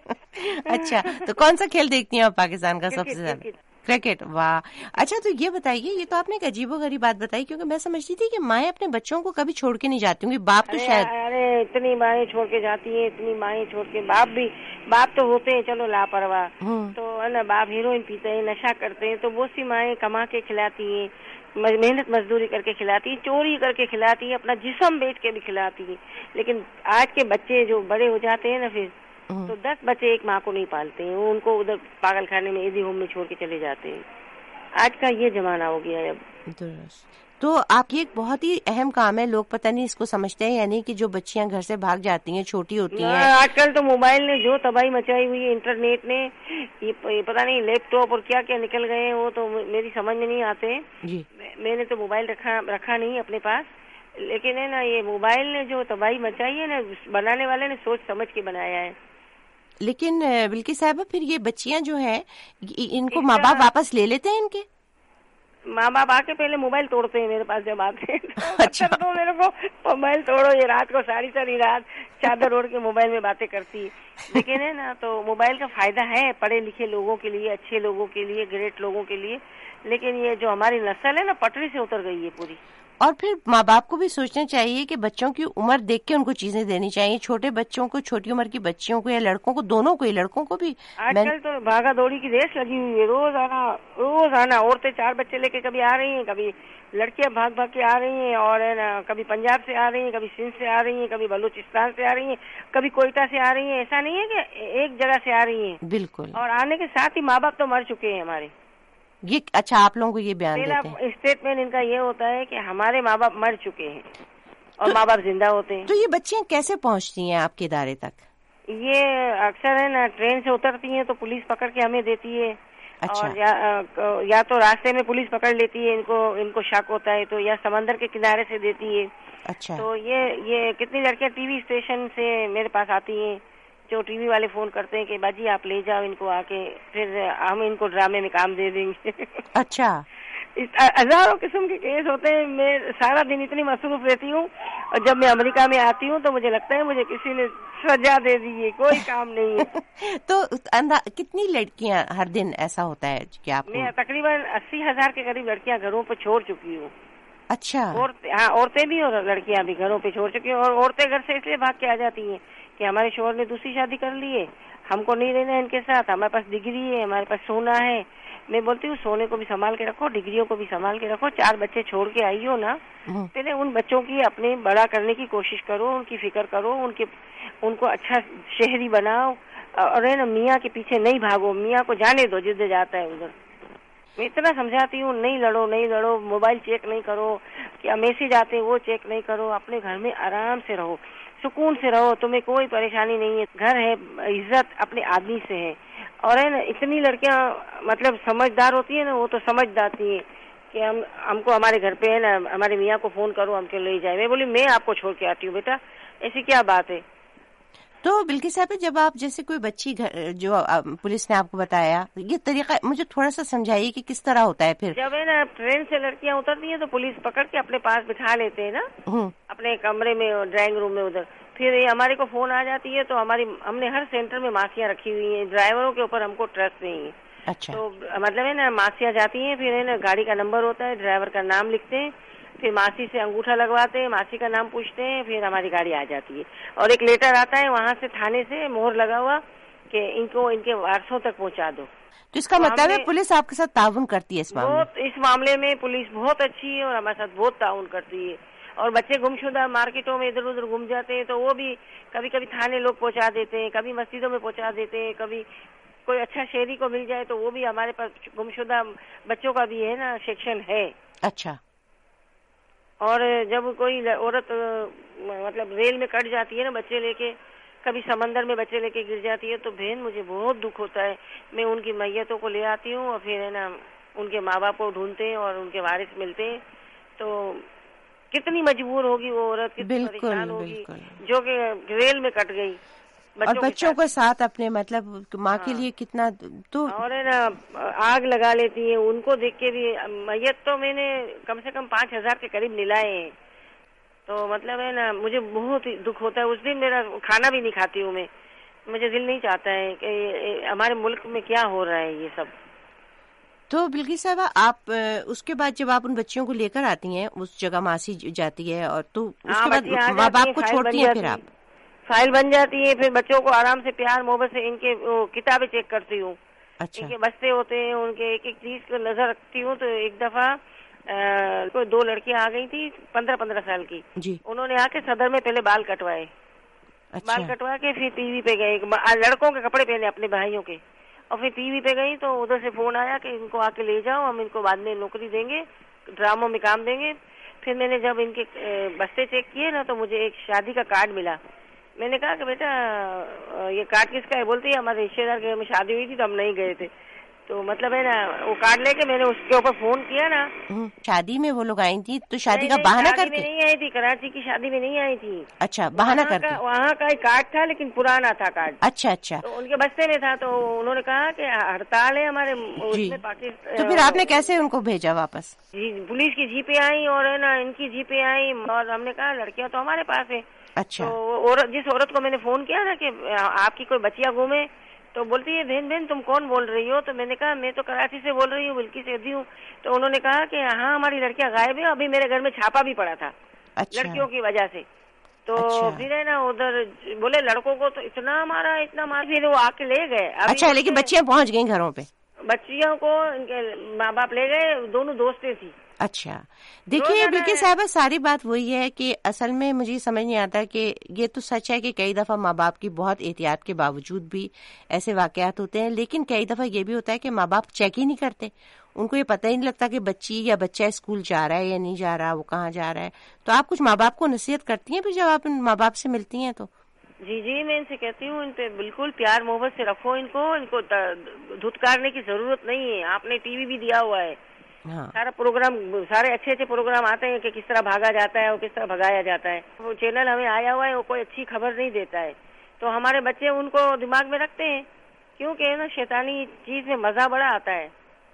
اچھا, تو کون سا کھیل دیکھتی ہیں آپ پاکستان کا سب سے زیادہ؟ کرکٹ. واہ. اچھا, تو یہ بتائیے, یہ تو آپ نے ایک عجیب و غریب بات بتائی, کیونکہ میں سمجھتی تھی کہ مائیں اپنے بچوں کو کبھی چھوڑ کے نہیں جاتی ہوں گی. باپ تو شاید ارے اتنی مائیں چھوڑ کے جاتی ہیں, اتنی مائیں چھوڑ کے. باپ بھی باپ تو ہوتے ہیں چلو لاپرواہ, تو ہے نا باپ ہیروئن پیتے ہیں, نشہ کرتے ہیں, تو بہت سی مائیں کما کے کھلاتی ہیں, محنت مزدوری کر کے کھلاتی ہیں, چوری کر کے کھلاتی ہیں, اپنا جسم بیچ کے بھی کھلاتی ہیں. لیکن آج کے بچے جو بڑے ہو جاتے ہیں نا, پھر تو دس بچے ایک ماں کو نہیں پالتے ہیں, ان کو ادھر پاگل خانے میں ایدی ہوم میں چھوڑ کے چلے جاتے ہیں. آج کا یہ زمانہ ہو گیا ہے اب. تو آپ کی ایک بہت ہی اہم کام ہے, لوگ پتہ نہیں اس کو سمجھتے ہیں, یعنی کہ جو بچیاں گھر سے بھاگ جاتی ہیں, چھوٹی ہوتی ہیں. آج کل تو موبائل نے جو تباہی مچائی ہوئی ہے, انٹرنیٹ نے, یہ پتہ نہیں لیپ ٹاپ اور کیا کیا نکل گئے ہیں, وہ تو میری سمجھ میں نہیں آتے. جی. میں نے تو موبائل رکھا رکھا نہیں اپنے پاس, لیکن ہے نا یہ موبائل نے جو تباہی مچائی ہے نا, بنانے والے نے سوچ سمجھ کے بنایا ہے. لیکن بلکہ صاحبہ پھر یہ بچیاں جو ہیں ان کو ماں باپ واپس لے لیتے ہیں, ان کے ماں باپ آ کے پہلے موبائل توڑتے ہیں میرے پاس جب آتے ہیں. اچھا, تو میرے کو موبائل توڑو, یہ رات کو ساری ساری رات چادر اوڑھ کے موبائل میں باتیں کرتی ہے. لیکن ہے نا تو موبائل کا فائدہ ہے پڑھے لکھے لوگوں کے لیے, اچھے لوگوں کے لیے, گریٹ لوگوں کے لیے. لیکن یہ جو ہماری نسل ہے نا پٹری سے اتر گئی ہے پوری. اور پھر ماں باپ کو بھی سوچنا چاہیے کہ بچوں کی عمر دیکھ کے ان کو چیزیں دینی چاہیے. چھوٹے بچوں کو, چھوٹی عمر کی بچیوں کو یا لڑکوں کو, دونوں کو ہی, لڑکوں کو بھی. آج کل تو بھاگا دوڑی کی ریس لگی ہوئی ہے, روز آنا روز آنا. عورتیں چار بچے لے کے کبھی آ رہی ہیں, کبھی لڑکیاں بھاگ بھاگ کے آ رہی ہیں, اور ہے نا کبھی پنجاب سے آ رہی ہیں, کبھی سندھ سے آ رہی ہیں, کبھی بلوچستان سے آ رہی ہیں, کبھی کوئٹہ سے آ رہی ہیں. ایسا نہیں ہے کہ ایک جگہ سے آ رہی ہیں. بالکل. اور آنے کے ساتھ ہی ماں باپ تو مر چکے ہیں ہمارے. یہ اچھا, آپ لوگوں کو یہ بیان دیتے ہیں. اسٹیٹمنٹ ان کا یہ ہوتا ہے کہ ہمارے ماں باپ مر چکے ہیں اور ماں باپ زندہ ہوتے ہیں. تو یہ بچیاں کیسے پہنچتی ہیں آپ کے ادارے تک؟ یہ اکثر ہے نا ٹرین سے اترتی ہیں تو پولیس پکڑ کے ہمیں دیتی ہے. اچھا. اور یا, یا تو راستے میں پولیس پکڑ لیتی ہے, ان کو ان کو شک ہوتا ہے, تو یا سمندر کے کنارے سے دیتی ہے. اچھا. تو یہ یہ کتنی لڑکیاں ٹی وی اسٹیشن سے میرے پاس آتی ہیں, جو ٹی وی والے فون کرتے ہیں کہ باجی آپ لے جاؤ ان کو آ کے, پھر ہم ان کو ڈرامے میں کام دے دیں گے. اچھا. ہزاروں قسم کے کیس ہوتے ہیں. میں سارا دن اتنی مصروف رہتی ہوں, اور جب میں امریکہ میں آتی ہوں تو مجھے لگتا ہے مجھے کسی نے سزا دے دی ہے, کوئی کام نہیں ہے. تو کتنی لڑکیاں ہر دن ایسا ہوتا ہے کہ آپ؟ میں تقریباً اسی ہزار کے قریب لڑکیاں گھروں پہ چھوڑ چکی ہوں. اچھا. ہاں, عورتیں بھی اور لڑکیاں بھی گھروں پہ چھوڑ چکی ہیں. اور عورتیں گھر سے اس لیے بھاگ کے آ جاتی ہیں کہ ہمارے شوہر نے دوسری شادی کر لی ہے, ہم کو نہیں رہنا ان کے ساتھ, ہمارے پاس ڈگری ہے, ہمارے پاس سونا ہے. میں بولتی ہوں سونے کو بھی سنبھال کے رکھو, ڈگریوں کو بھی سنبھال کے رکھو. چار بچے چھوڑ کے آئی ہو نا, پہلے ان بچوں کی اپنے بڑا کرنے کی کوشش کرو, ان کی فکر کرو, ان کے ان کو اچھا شہری بناؤ, اور ہے نا میاں کے پیچھے نہیں بھاگو, میاں کو جانے دو جدھر جاتا ہے ادھر. میں اتنا سمجھاتی ہوں, نہیں لڑو نہیں لڑو, موبائل چیک نہیں کرو, کیا میسج آتے ہیں وہ چیک نہیں کرو, اپنے گھر میں آرام سے رہو, سکون سے رہو, تمہیں کوئی پریشانی نہیں ہے. گھر ہے, عزت اپنے آدمی سے ہے. اور ہے نا اتنی لڑکیاں مطلب سمجھدار ہوتی ہیں نا, وہ تو سمجھ جاتی ہیں کہ ہم ہم کو ہمارے گھر پہ ہے نا ہمارے میاں کو فون کرو, ہم کو لے جائے. میں بولی میں آپ کو چھوڑ کے آتی ہوں بیٹا, ایسی کیا بات ہے. تو بلکہ صاحب جب آپ جیسے کوئی بچی جو پولیس نے آپ کو بتایا, یہ طریقہ مجھے تھوڑا سا سمجھائیے کہ کس طرح ہوتا ہے پھر؟ جب ہے نا ٹرین سے لڑکیاں اترتی ہیں تو پولیس پکڑ کے اپنے پاس بٹھا لیتے ہیں نا, اپنے کمرے میں ڈرائنگ روم میں ادھر. پھر یہ ہمارے کو فون آ جاتی ہے تو ہماری ہم نے ہر سینٹر میں ماسیاں رکھی ہوئی ہیں. ڈرائیوروں کے اوپر ہم کو ٹرسٹ نہیں ہے. اچھا. تو مطلب ہے نا ماسیاں جاتی ہیں, پھر ہے نا گاڑی کا نمبر ہوتا ہے, ڈرائیور کا نام لکھتے ہیں, پھر ماسی سے انگوٹھا لگواتے ہیں, ماسی کا نام پوچھتے ہیں, پھر ہماری گاڑی آ جاتی ہے. اور ایک لیٹر آتا ہے وہاں سے تھانے سے مہر لگا ہوا کہ ان کو ان کے وارثوں تک پہنچا دو. تو اس کا مطلب ہے پولیس آپ کے ساتھ تعاون کرتی ہے اس معاملے بہت اس معاملے میں پولیس بہت اچھی ہے اور ہمارے ساتھ بہت تعاون کرتی ہے. اور بچے گمشدہ مارکیٹوں میں ادھر ادھر گم جاتے ہیں تو وہ بھی کبھی کبھی تھانے لوگ پہنچا دیتے ہیں, کبھی مسجدوں میں پہنچا دیتے ہیں, کبھی کوئی اچھا شہری کو مل جائے تو وہ بھی ہمارے پاس گمشدہ بچوں کا بھی ہے نا سیکشن ہے. اچھا. اور جب کوئی عورت مطلب ریل میں کٹ جاتی ہے نا بچے لے کے, کبھی سمندر میں بچے لے کے گر جاتی ہے تو بہن مجھے بہت دکھ ہوتا ہے. میں ان کی میتوں کو لے آتی ہوں اور پھر ہے نا ان کے ماں باپ کو ڈھونڈتے ہیں اور ان کے وارث ملتے ہیں. تو کتنی مجبور ہوگی وہ عورت, کتنی پریشان ہوگی جو کہ ریل میں کٹ گئی. اور بچوں کے ساتھ اپنے مطلب ماں کے لیے کتنا تو اور ہے نا آگ لگا لیتی ہیں. ان کو دیکھ کے بھی میت تو میں نے کم سے کم پانچ ہزار کے قریب ملائے ہیں. تو مطلب ہے نا مجھے بہت دکھ ہوتا ہے. اس دن میرا کھانا بھی نہیں کھاتی ہوں میں, مجھے دل نہیں چاہتا ہے کہ ہمارے ملک میں کیا ہو رہا ہے یہ سب. تو بلقیس صاحبہ آپ اس کے بعد جب آپ ان بچوں کو لے کر آتی ہیں اس جگہ ماسی جاتی ہے اور تو اس کے بعد ماں باپ کو چھوڑتی ہیں, پھر آپ فائل بن جاتی ہے, پھر بچوں کو آرام سے پیار محبت سے ان کے کتابیں چیک کرتی ہوں. اچھا. ان کے بستے ہوتے ہیں, ان کے ایک ایک چیز کو نظر رکھتی ہوں. تو ایک دفعہ کوئی دو لڑکیاں آ گئی تھی پندرہ پندرہ سال کی, جی. انہوں نے آ کے صدر میں پہلے بال کٹوائے. اچھا. بال کٹوا کے پھر ٹی وی پہ گئے, لڑکوں کے کپڑے پہنے اپنے بھائیوں کے, اور پھر ٹی وی پہ گئی تو ادھر سے فون آیا کہ ان کو آ کے لے جاؤ, ہم ان کو بعد میں نوکری دیں گے, ڈراموں میں کام دیں گے. پھر میں نے جب ان کے بستے چیک کیے نا تو مجھے ایک شادی کا کارڈ ملا. میں نے کہا کہ بیٹا یہ کارڈ کس کا ہے؟ بولتی ہے ہمارے رشتے دار کے میں شادی ہوئی تھی تو ہم نہیں گئے تھے. تو مطلب ہے نا وہ کارڈ لے کے میں نے اس کے اوپر فون کیا نا. شادی میں وہ لوگ آئی تھی تو شادی کا بہانہ کر کے نہیں آئی تھی, کراچی کی شادی میں نہیں آئی تھی. اچھا, بہانہ کر کے وہاں کا ایک کارڈ تھا لیکن پرانا تھا کارڈ. اچھا اچھا. تو ان کے بستے میں تھا تو انہوں نے کہا کہ ہڑتال ہے ہمارے جی. پاکستان. تو پھر آپ نے کیسے ان کو بھیجا واپس؟ جی پولیس کی جی پہ آئی اور ہے نا ان کی جی پہ آئی, اور ہم نے کہا لڑکیاں تو ہمارے پاس ہیں. اچھا. تو جس عورت کو میں نے فون کیا نا کہ آپ کی کوئی بچیاں گھومے تو بولتی ہے بہن بہن تم کون بول رہی ہو؟ تو میں نے کہا میں تو کراچی سے بول رہی ہوں, بلقیس سیدھی ہوں. تو انہوں نے کہا کہ ہاں ہماری لڑکیاں غائب ہیں, ابھی میرے گھر میں چھاپا بھی پڑا تھا. اچھا. لڑکیوں کی وجہ سے. تو اچھا. پھر ہے نا ادھر بولے لڑکوں کو تو اتنا مارا اتنا مارا, پھر وہ آ کے لے گئے. اچھا, لیکن بچیاں پہنچ گئیں گھروں پہ؟ بچیوں کو ان کے ماں باپ لے گئے, دونوں دوستیں تھی. اچھا. دیکھیے بلقیس صاحبہ ساری بات وہی ہے کہ اصل میں مجھے سمجھ نہیں آتا کہ یہ تو سچ ہے کہ کئی دفعہ ماں باپ کی بہت احتیاط کے باوجود بھی ایسے واقعات ہوتے ہیں, لیکن کئی دفعہ یہ بھی ہوتا ہے کہ ماں باپ چیک ہی نہیں کرتے. ان کو یہ پتہ ہی نہیں لگتا کہ بچی یا بچہ اسکول جا رہا ہے یا نہیں جا رہا, وہ کہاں جا رہا ہے. تو آپ کچھ ماں باپ کو نصیحت کرتی ہیں پھر جب آپ ان ماں باپ سے ملتی ہیں تو؟ جی جی میں ان سے کہتی ہوں ان پہ بالکل پیار محبت سے رکھو, ان کو ان کو دھتکارنے کی ضرورت نہیں ہے. آپ نے ٹی وی بھی دیا ہوا ہے, سارا پروگرام, سارے اچھے اچھے پروگرام آتے ہیں کہ کس طرح بھاگا جاتا ہے اور کس طرح بھگایا جاتا ہے. وہ چینل ہمیں آیا ہوا ہے, وہ کوئی اچھی خبر نہیں دیتا ہے. تو ہمارے بچے ان کو دماغ میں رکھتے ہیں کیونکہ نا شیطانی چیز میں مزہ بڑا آتا ہے.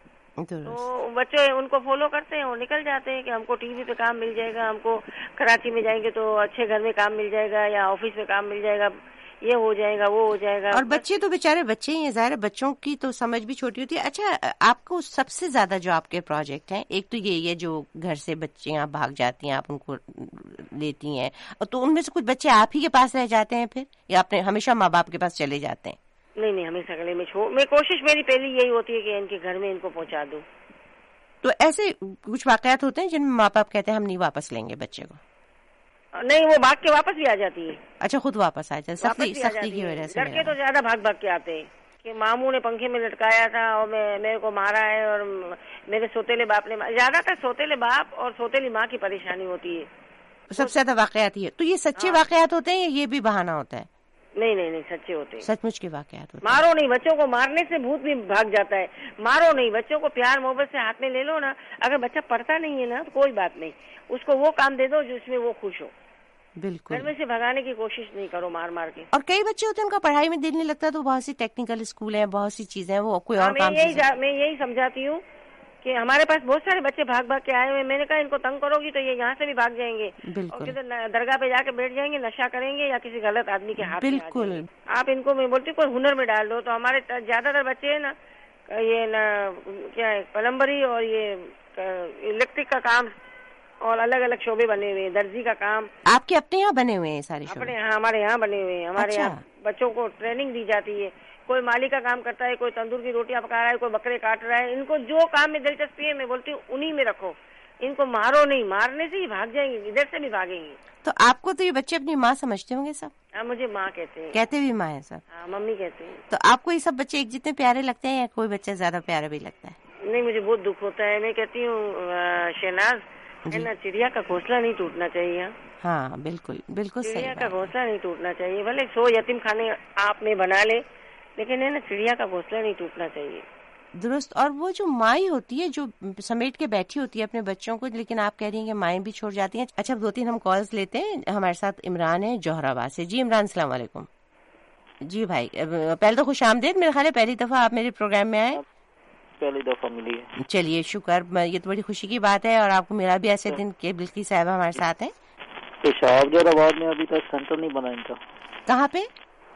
تو بچے ان کو فالو کرتے ہیں اور نکل جاتے ہیں کہ ہم کو ٹی وی پہ کام مل جائے گا, ہم کو کراچی میں جائیں گے تو اچھے گھر میں کام مل جائے گا, یا آفس میں کام مل جائے گا, یہ ہو جائے گا وہ ہو جائے گا. اور بچے تو بیچارے بچے ہی ہیں, ظاہر ہے بچوں کی تو سمجھ بھی چھوٹی ہوتی ہے. اچھا, آپ کو سب سے زیادہ جو آپ کے پروجیکٹ ہیں, ایک تو یہی ہے جو گھر سے بچیاں بھاگ جاتی ہیں آپ ان کو لیتی ہیں, اور تو ان میں سے کچھ بچے آپ ہی کے پاس رہ جاتے ہیں پھر, یا اپنے ہمیشہ ماں باپ کے پاس چلے جاتے ہیں؟ نہیں نہیں, ہمیشہ گلے میں چھوڑ, میں کوشش میری پہلی یہی ہوتی ہے کہ ان کے گھر میں ان کو پہنچا دوں. تو ایسے کچھ واقعات ہوتے ہیں جن میں ماں باپ کہتے ہیں ہم نہیں واپس لیں گے بچے کو؟ نہیں, وہ بھاگ کے واپس بھی آ جاتی ہے. اچھا, خود واپس آ جاتی, سختی سختی کی وجہ سے. لڑکے تو زیادہ بھاگ بھاگ کے آتے ہیں کہ ماموں نے پنکھے میں لٹکایا تھا اور میرے کو مارا ہے, اور میرے سوتےلے باپ نے, زیادہ تر سوتےلے باپ اور سوتےلی ماں کی پریشانی ہوتی ہے. سب سے زیادہ واقعات یہ. تو یہ سچے واقعات ہوتے ہیں یا یہ بھی بہانہ ہوتا ہے؟ نہیں نہیں نہیں, سچے ہوتے ہیں, سچ مچ کے واقعات ہوتے ہیں. مارو نہیں, بچوں کو مارنے سے بھوت بھی بھاگ جاتا ہے. مارو نہیں, بچوں کو پیار محبت سے ہاتھ میں لے لو نا. اگر بچہ پڑھتا نہیں ہے نا تو کوئی بات نہیں, اس کو وہ کام دے دو جس میں وہ خوش ہو. بالکل. گھر میں سے بھگانے کی کوشش نہیں کرو مار مار کے. اور کئی بچے ہوتے ہیں ان کا پڑھائی میں دل نہیں لگتا, تو بہت سی ٹیکنیکل اسکول ہیں, بہت سی چیزیں, وہ کوئی اور کام. میں یہی میں یہی سمجھاتی ہوں کہ ہمارے پاس بہت سارے بچے بھاگ بھاگ کے آئے ہوئے. میں نے کہا ان کو تنگ کرو گی تو یہ یہاں سے بھی بھاگ جائیں گے اور کدھر درگاہ پہ جا کے بیٹھ جائیں گے, نشہ کریں گے یا کسی غلط آدمی کے ہاتھ میں. بالکل آپ ان کو میں بولتی ہوں کوئی ہنر میں ڈال دو. تو ہمارے زیادہ تر بچے ہیں نا یہ نا کیا ہے پلمبری اور یہ الیکٹرک کا کام اور الگ الگ شعبے بنے ہوئے ہیں, درزی کا کام. آپ کے اپنے یہاں بنے ہوئے ہیں سارے شعبے؟ اپنے یہاں ہمارے یہاں بنے ہوئے ہیں. ہمارے یہاں بچوں کو ٹریننگ دی جاتی ہے. کوئی مالی کا کام کرتا ہے, کوئی تندور کی روٹیاں پکا رہا ہے, کوئی بکرے کاٹ رہا ہے. ان کو جو کام میں دلچسپی ہے میں بولتی ہوں انہی میں رکھو. ان کو مارو نہیں, مارنے سے ہی بھاگ جائیں گے, ادھر سے بھی بھاگیں گے. تو آپ کو تو یہ بچے اپنی ماں سمجھتے ہوں گے سب؟ ہاں مجھے ماں کہتے ہیں. کہتے بھی ماں ہے سب؟ ہاں ممی کہتے ہیں. تو آپ کو یہ سب بچے ایک جتنے پیارے لگتے ہیں یا کوئی بچہ زیادہ پیارا بھی لگتا ہے؟ نہیں مجھے بہت دکھ ہوتا ہے. میں کہتی ہوں شہناز ہے نا چڑیا کا گھونسلہ نہیں ٹوٹنا چاہیے. ہاں بالکل بالکل صحیح. چڑیا کا گھونسلہ نہیں ٹوٹنا چاہیے. بھلے سو یتیم خانے آپ میں بنا لے لیکن ہے نا چڑیا کا گھونسلہ نہیں ٹوٹنا چاہیے. درست. اور وہ جو مائی ہوتی ہے جو سمیٹ کے بیٹھی ہوتی ہے اپنے بچوں کو, لیکن آپ کہہ رہی ہیں کہ مائیں بھی چھوڑ جاتی ہیں. اچھا دو تین ہم کالز لیتے ہیں. ہمارے ساتھ عمران ہے جوہرآباد سے. جی عمران السلام علیکم. جی بھائی پہلے تو خوش آمدید. میرے خیال ہے پہلی دفعہ آپ میرے پروگرام میں آئے. پہلی دفعہ ملی ہے. چلیے شکر, یہ تو بڑی خوشی کی بات ہے. اور آپ کو میرا بھی ایسے دن کہ بلقیس صاحبہ ہمارے ساتھ ہیں. خوشاب جوہرآباد میں ابھی تک سینٹر نہیں بنا ان کا. کہاں پہ؟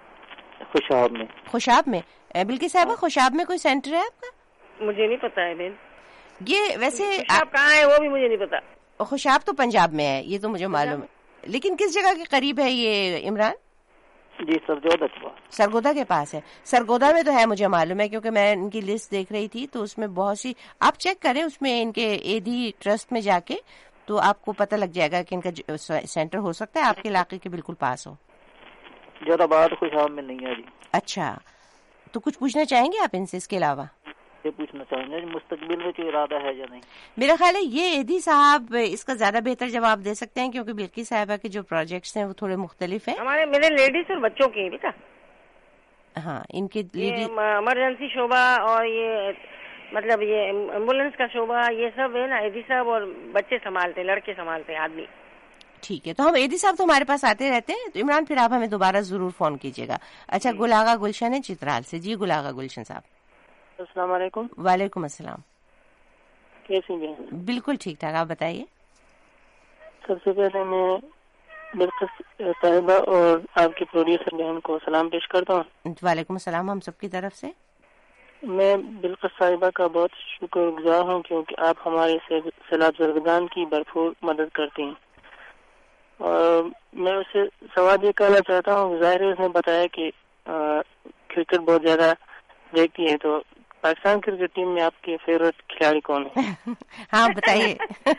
خوشاب میں. خوشاب میں. بلقیس صاحبہ خوشاب میں کوئی سینٹر ہے آپ کا؟ مجھے نہیں پتا ہے بہن. یہ ویسے خوشاب کہاں ہے وہ بھی مجھے نہیں پتا. خوشاب تو پنجاب میں ہے, یہ تو مجھے معلوم ہے, لیکن کس جگہ کے قریب ہے یہ عمران؟ جی سرگودا کے پاس. سرگودا کے پاس ہے. سرگودا میں تو ہے مجھے معلوم ہے کیونکہ میں ان کی لسٹ دیکھ رہی تھی تو اس میں بہت سی, آپ چیک کریں اس میں ان کے ایدھی ٹرسٹ میں جا کے تو آپ کو پتہ لگ جائے گا کہ ان کا سینٹر ہو سکتا ہے آپ کے علاقے کے بالکل پاس ہو. جوہرآباد خوشاب میں نہیں ہے جی. اچھا تو کچھ پوچھنا چاہیں گے آپ ان سے اس کے علاوہ؟ یہ پوچھنا چاہیں گے مستقبل میں کوئی ارادہ ہے یا نہیں؟ میرا خیال ہے یہ ایدھی صاحب اس کا زیادہ بہتر جواب دے سکتے ہیں کیونکہ بلقیس صاحبہ کے جو پروجیکٹس ہیں وہ تھوڑے مختلف ہیں. ہمارے میرے لیڈیز اور بچوں کے بیٹا. ہاں ان کے ایمرجنسی شعبہ اور یہ مطلب یہ ایمبولینس کا شعبہ یہ سب ہے نا ایدھی صاحب اور بچے سنبھالتے, لڑکے سنبھالتے آدمی. ٹھیک ہے. تو ہم ایدھی صاحب تو ہمارے پاس آتے رہتے ہیں. تو عمران پھر آپ ہمیں دوبارہ ضرور فون کیجیے گا. اچھا گل آغا گلشن ہے چترال سے. جی گل آغا گلشن صاحب. السلام علیکم. وعلیکم السلام. کیسی ہیں؟ بالکل ٹھیک ٹھاک, آپ بتائیے. سب سے پہلے میں بلقیس صاحبہ اور آپ کے پروڈیوسر بہن کو سلام پیش کرتا ہوں. وعلیکم السلام ہم سب کی طرف سے. میں بلقیس صاحبہ کا بہت شکر گزار ہوں کیونکہ آپ ہمارے سیلاب زدگان کی بھرپور مدد کرتی ہیں. اور میں اسے سوال یہ کرنا چاہتا ہوں, ظاہر ہے اس نے بتایا کہ کرکٹ بہت زیادہ دیکھتی ہے, تو پاکستان کرکٹ ٹیم میں آپ کے فیوریٹ کھلاڑی کون ہے؟ ہاں بتائیے.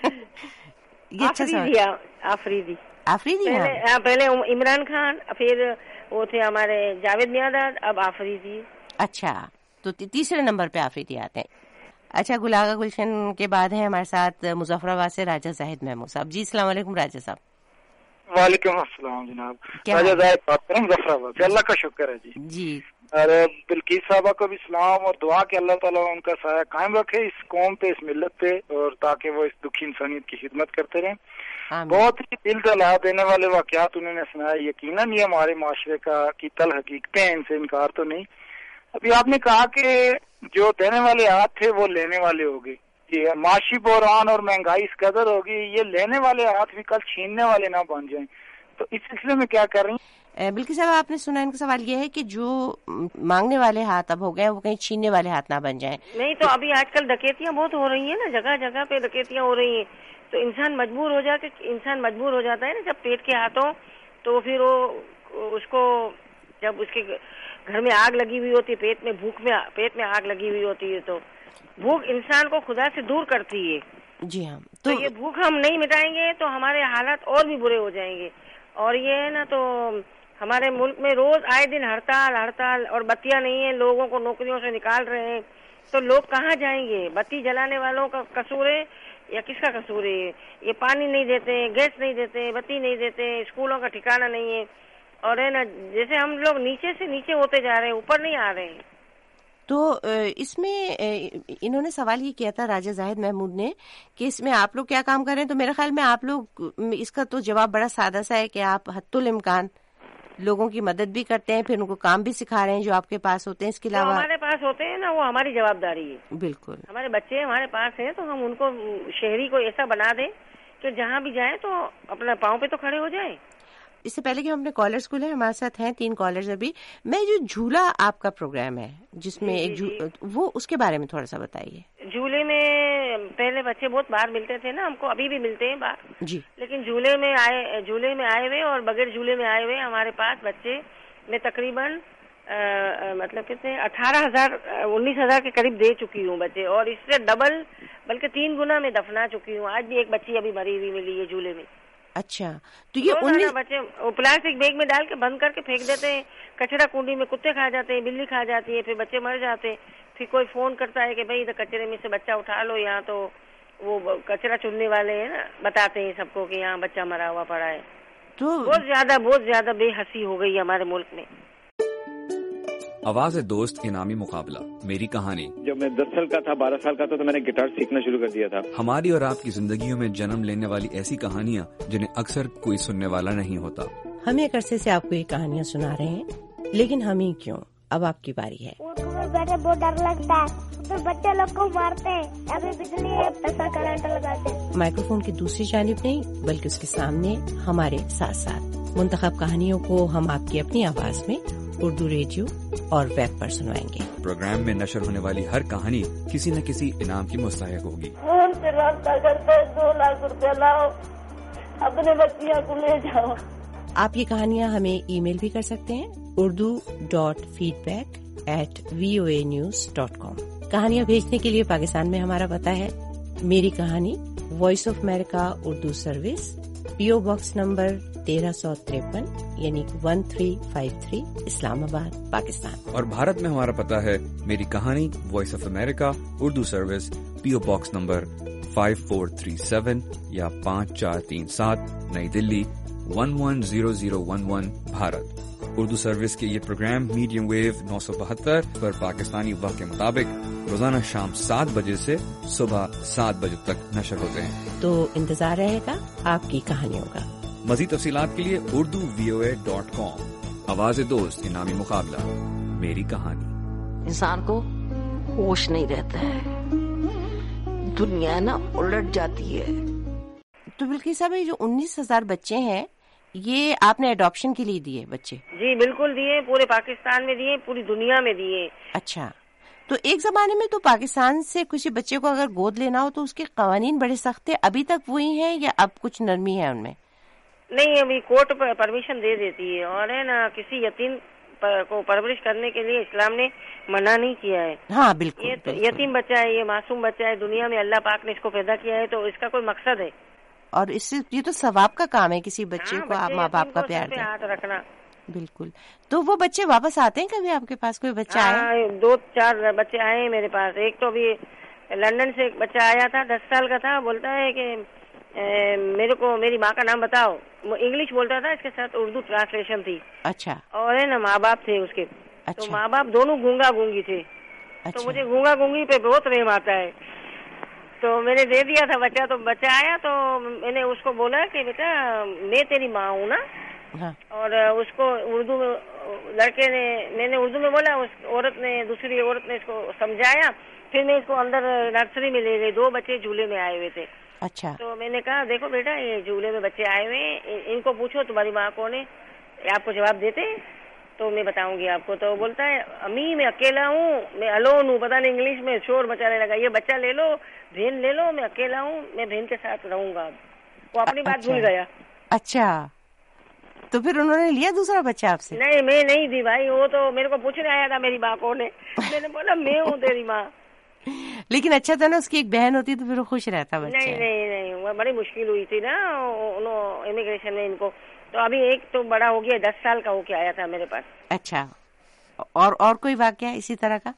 یہ اچھا سوال. آفریدی. آفریدی پہلے عمران خان, پھر وہ تھے ہمارے جاوید میاں, اب آفریدی. اچھا تو تیسرے نمبر پہ آفریدی آتے ہیں. اچھا گلاغا گلشن کے بعد ہیں ہمارے ساتھ مظفر آباد سے راجہ زاہد محمود صاحب. جی السلام علیکم راجہ صاحب. وعلیکم السلام جناب. راجہ زاہد بات کروں مظفر آباد سے. اللہ کا شکر ہے جی. جی ارے بلقیس صاحبہ کو بھی سلام اور دعا کہ اللہ تعالیٰ ان کا سایہ قائم رکھے اس قوم پہ, اس ملت پہ, اور تاکہ وہ اس دکھی انسانیت کی خدمت کرتے رہیں. بہت ہی دل دہلا دینے والے واقعات انہوں نے سنائے. یقیناً یہ ہمارے معاشرے کا کی تل حقیقتیں ہیں, ان سے انکار تو نہیں. ابھی آپ نے کہا کہ جو دینے والے ہاتھ تھے وہ لینے والے ہو گئے. یہ معاشی بحران اور مہنگائی اس قدر ہوگی, یہ لینے والے ہاتھ بھی کل چھیننے والے نہ بن جائیں. تو اس سلسلے میں کیا کر رہی ہیں؟ بلکہ صاحب آپ نے سنا, ان کا سوال یہ ہے کہ جو مانگنے والے ہاتھ اب ہو گئے وہ کہیں چھیننے والے ہاتھ نہ بن جائیں. نہیں تو ابھی آج کل ڈکیتیاں بہت ہو رہی ہیں نا, جگہ جگہ پہ ڈکیتیاں ہو رہی ہیں. تو انسان مجبور ہو جاتے انسان مجبور ہو جاتا ہے نا جب پیٹ کے ہاتھوں, تو پھر وہ اس کو جب اس کے گھر میں آگ لگی ہوئی ہوتی ہے, پیٹ میں بھوک میں پیٹ میں آگ لگی ہوئی ہوتی ہے, تو بھوک انسان کو خدا سے دور کرتی ہے. جی ہاں. تو یہ بھوک ہم نہیں مٹائیں گے تو ہمارے حالات اور بھی برے ہو جائیں گے. اور یہ ہے نا, تو ہمارے ملک میں روز آئے دن ہڑتال ہڑتال اور بتیاں نہیں ہیں, لوگوں کو نوکریوں سے نکال رہے ہیں. تو لوگ کہاں جائیں گے؟ بتی جلانے والوں کا قصور ہے یا کس کا قصور ہے؟ یہ پانی نہیں دیتے, گیس نہیں دیتے, بتی نہیں دیتے, اسکولوں کا ٹھکانہ نہیں ہے. اور ہے نا جیسے ہم لوگ نیچے سے نیچے ہوتے جا رہے ہیں, اوپر نہیں آ رہے ہیں. تو اس میں انہوں نے سوال یہ کیا تھا راجہ زاہد محمود نے کہ اس میں آپ لوگ کیا کام کر رہے ہیں. تو میرے خیال میں آپ لوگ اس کا تو جواب بڑا سادہ سا ہے کہ آپ حتی الامکان لوگوں کی مدد بھی کرتے ہیں، پھر ان کو کام بھی سکھا رہے ہیں جو آپ کے پاس ہوتے ہیں. اس کے علاوہ ہمارے پاس ہوتے ہیں نا، وہ ہماری جوابداری ہے. بالکل. ہمارے بچے ہمارے پاس ہیں تو ہم ان کو شہری کو ایسا بنا دیں کہ جہاں بھی جائیں تو اپنا پاؤں پہ تو کھڑے ہو جائیں. اس سے پہلے کہ ہم اپنے کالرز کو لیں، ہمارے ساتھ ہیں تین کالرز ابھی. میں جو جھولا آپ کا پروگرام ہے جس میں ایک وہ اس کے بارے میں تھوڑا سا بتائیے. جھولے میں پہلے بچے بہت باہر ملتے تھے نا، ہم کو ابھی بھی ملتے ہیں باہر جی، لیکن جھولے میں آئے جھولے میں آئے ہوئے اور بغیر جھولے میں آئے ہوئے ہمارے پاس بچے میں تقریباً مطلب کتنے اٹھارہ ہزار انیس ہزار کے قریب دے چکی ہوں بچے، اور اس سے ڈبل بلکہ تین گنا میں دفنا چکی ہوں. آج بھی ایک بچی ابھی مری ہوئی ملی ہے جھولے میں. اچھا، تو یہ انیس بچے پلاسٹک بیگ میں ڈال کے بند کر کے پھینک دیتے ہیں، کچرا کنڈی میں کتے کھا جاتے ہیں، بلی کھا جاتی ہے، پھر بچے مر جاتے ہیں. پھر کوئی فون کرتا ہے کہ بھائی ادھر کچرے میں سے بچہ اٹھا لو، یہاں تو وہ کچرا چننے والے ہیں نا بتاتے ہیں سب کو کہ یہاں بچہ مرا ہوا پڑا ہے. تو بہت زیادہ بہت زیادہ بے حسی ہو گئی ہمارے ملک میں. آواز دوست انعامی مقابلہ میری کہانی. جب میں دس سال کا تھا بارہ سال کا تھا تو میں نے گٹار سیکھنا شروع کر دیا تھا. ہماری اور آپ کی زندگیوں میں جنم لینے والی ایسی کہانیاں جنہیں اکثر کوئی سننے والا نہیں ہوتا. ہم ایک عرصے سے آپ کو یہ کہانیاں سنا رہے ہیں، لیکن ہم ہی کیوں، اب آپ کی باری ہے. بیٹھے بہت ڈر لگتا ہے، تو بچے لوگ کو مارتے ہیں، ابھی بجلی ایسا کرنٹ لگاتے ہیں. مائکرو فون کی دوسری جانب نہیں بلکہ اس کے سامنے ہمارے ساتھ ساتھ منتخب کہانیوں کو ہم آپ کی اپنی آواز میں اردو ریڈیو اور ویب پر سنوائیں گے. پروگرام میں نشر ہونے والی ہر کہانی کسی نہ کسی انعام کی مستحق ہوگی. فون سے رابطہ کرتے دو لاکھ روپیہ لاؤ، اپنے بچیاں کو لے جاؤ. آپ یہ کہانیاں ہمیں ای میل بھی کر سکتے ہیں Urdu dot feedback at V O A news dot com. کہانیاں بھیجنے کے لیے پاکستان میں ہمارا پتہ ہے میری کہانی، Voice of America Urdu service, P O box number تیرہ سو تریپن یعنی one three five three Islamabad Pakistan. اور بھارت میں ہمارا پتہ ہے میری کہانی، Voice of America Urdu service, P O box number five four three seven یا پانچ چار تین سات Nai Dilli one one zero zero one one Bharat. Urdu service کے یہ پروگرام میڈیم ویو نو سو بہتر پر پاکستانی وقت کے مطابق روزانہ شام سات بجے سے صبح سات بجے تک نشر ہوتے ہیں. تو انتظار رہے گا آپ کی کہانیوں کا. مزید تفصیلات کے لیے Urdu V O A dot کام. آواز دوست انعامی مقابلہ میری کہانی. انسان کو ہوش نہیں رہتا ہے، دنیا نا الٹ جاتی ہے. تو بلکہ صاحب یہ جو انیس ہزار بچے ہیں یہ آپ نے اڈاپشن کے لیے دیے بچے؟ جی بالکل دیے، پورے پاکستان میں دیے، پوری دنیا میں دیے. اچھا، تو ایک زمانے میں تو پاکستان سے کسی بچے کو اگر گود لینا ہو تو اس کے قوانین بڑے سخت تھے، ابھی تک وہی ہیں یا اب کچھ نرمی ہے ان میں؟ نہیں، ابھی کورٹ پرمیشن دے دیتی ہے، اور ہے نا کسی یتیم کو پرورش کرنے کے لیے اسلام نے منع نہیں کیا ہے. ہاں بالکل، یہ یتیم بچہ ہے، یہ معصوم بچہ ہے، دنیا میں اللہ پاک نے اس کو پیدا کیا ہے تو اس کا کوئی مقصد ہے. اور اس سے یہ تو ثواب کا کام ہے کسی بچے کو آپ ماں باپ کا پیار دیں. ہاتھ رکھنا. بالکل. تو وہ بچے واپس آتے ہیں کبھی آپ کے پاس؟ کوئی بچہ آیا؟ دو چار بچے آئے ہیں میرے پاس. ایک تو ابھی لندن سے ایک بچہ آیا تھا، دس سال کا تھا، بولتا ہے کہ میرے کو میری ماں کا نام بتاؤ. وہ انگلش بولتا تھا، اس کے ساتھ اردو ٹرانسلیشن تھی. اچھا. اور ہے نا ماں باپ تھے اس کے. اچھا. تو ماں باپ دونوں گونگا گونگی تھے. تو مجھے گونگا گونگی پہ بہت رحم آتا ہے، تو میں نے دے دیا تھا بچہ. تو بچہ آیا تو میں نے اس کو بولا کہ بیٹا میں تیری ماں ہوں نا. اور اس کو اردو میں لڑکے نے میں نے اردو میں بولا، اس عورت نے دوسری عورت نے اس کو سمجھایا. پھر میں اس کو اندر نرسری میں لے گئی. دو بچے جھولے میں آئے ہوئے تھے. اچھا. تو میں نے کہا دیکھو بیٹا یہ جھولے میں بچے آئے ہوئے ہیں، ان کو پوچھو تمہاری ماں کون ہے. آپ کو جواب دیتے تو میں بتاؤں گی آپ کو. تو بولتا ہے امی میں اکیلا ہوں، میں الون ہوں. پتہ نہیں انگلش میں شور مچانے لگا، یہ بچہ لے لو، بہن لے لو، میں اکیلا ہوں، میں بہن کے ساتھ رہوں گا. وہ اپنی بات بھول گیا. اچھا، تو پھر انہوں نے لیا دوسرا بچہ آپ سے؟ نہیں میں نہیں دی بھائی، وہ تو میرے کو پوچھنے آیا تھا میری ماں کون ہے. میں نے بولا میں ہوں تیری ماں. لیکن اچھا تھا نا اس کی ایک بہن ہوتی تو پھر وہ خوش رہتا بچہ. نہیں نہیں نہیں، وہ بڑی مشکل ہوئی تھی نا امیگریشن میں ان کو. تو ابھی ایک تو بڑا ہو گیا، دس سال کا ہو کے آیا تھا میرے پاس. اچھا. اور اور کوئی واقعہ اسی طرح کا؟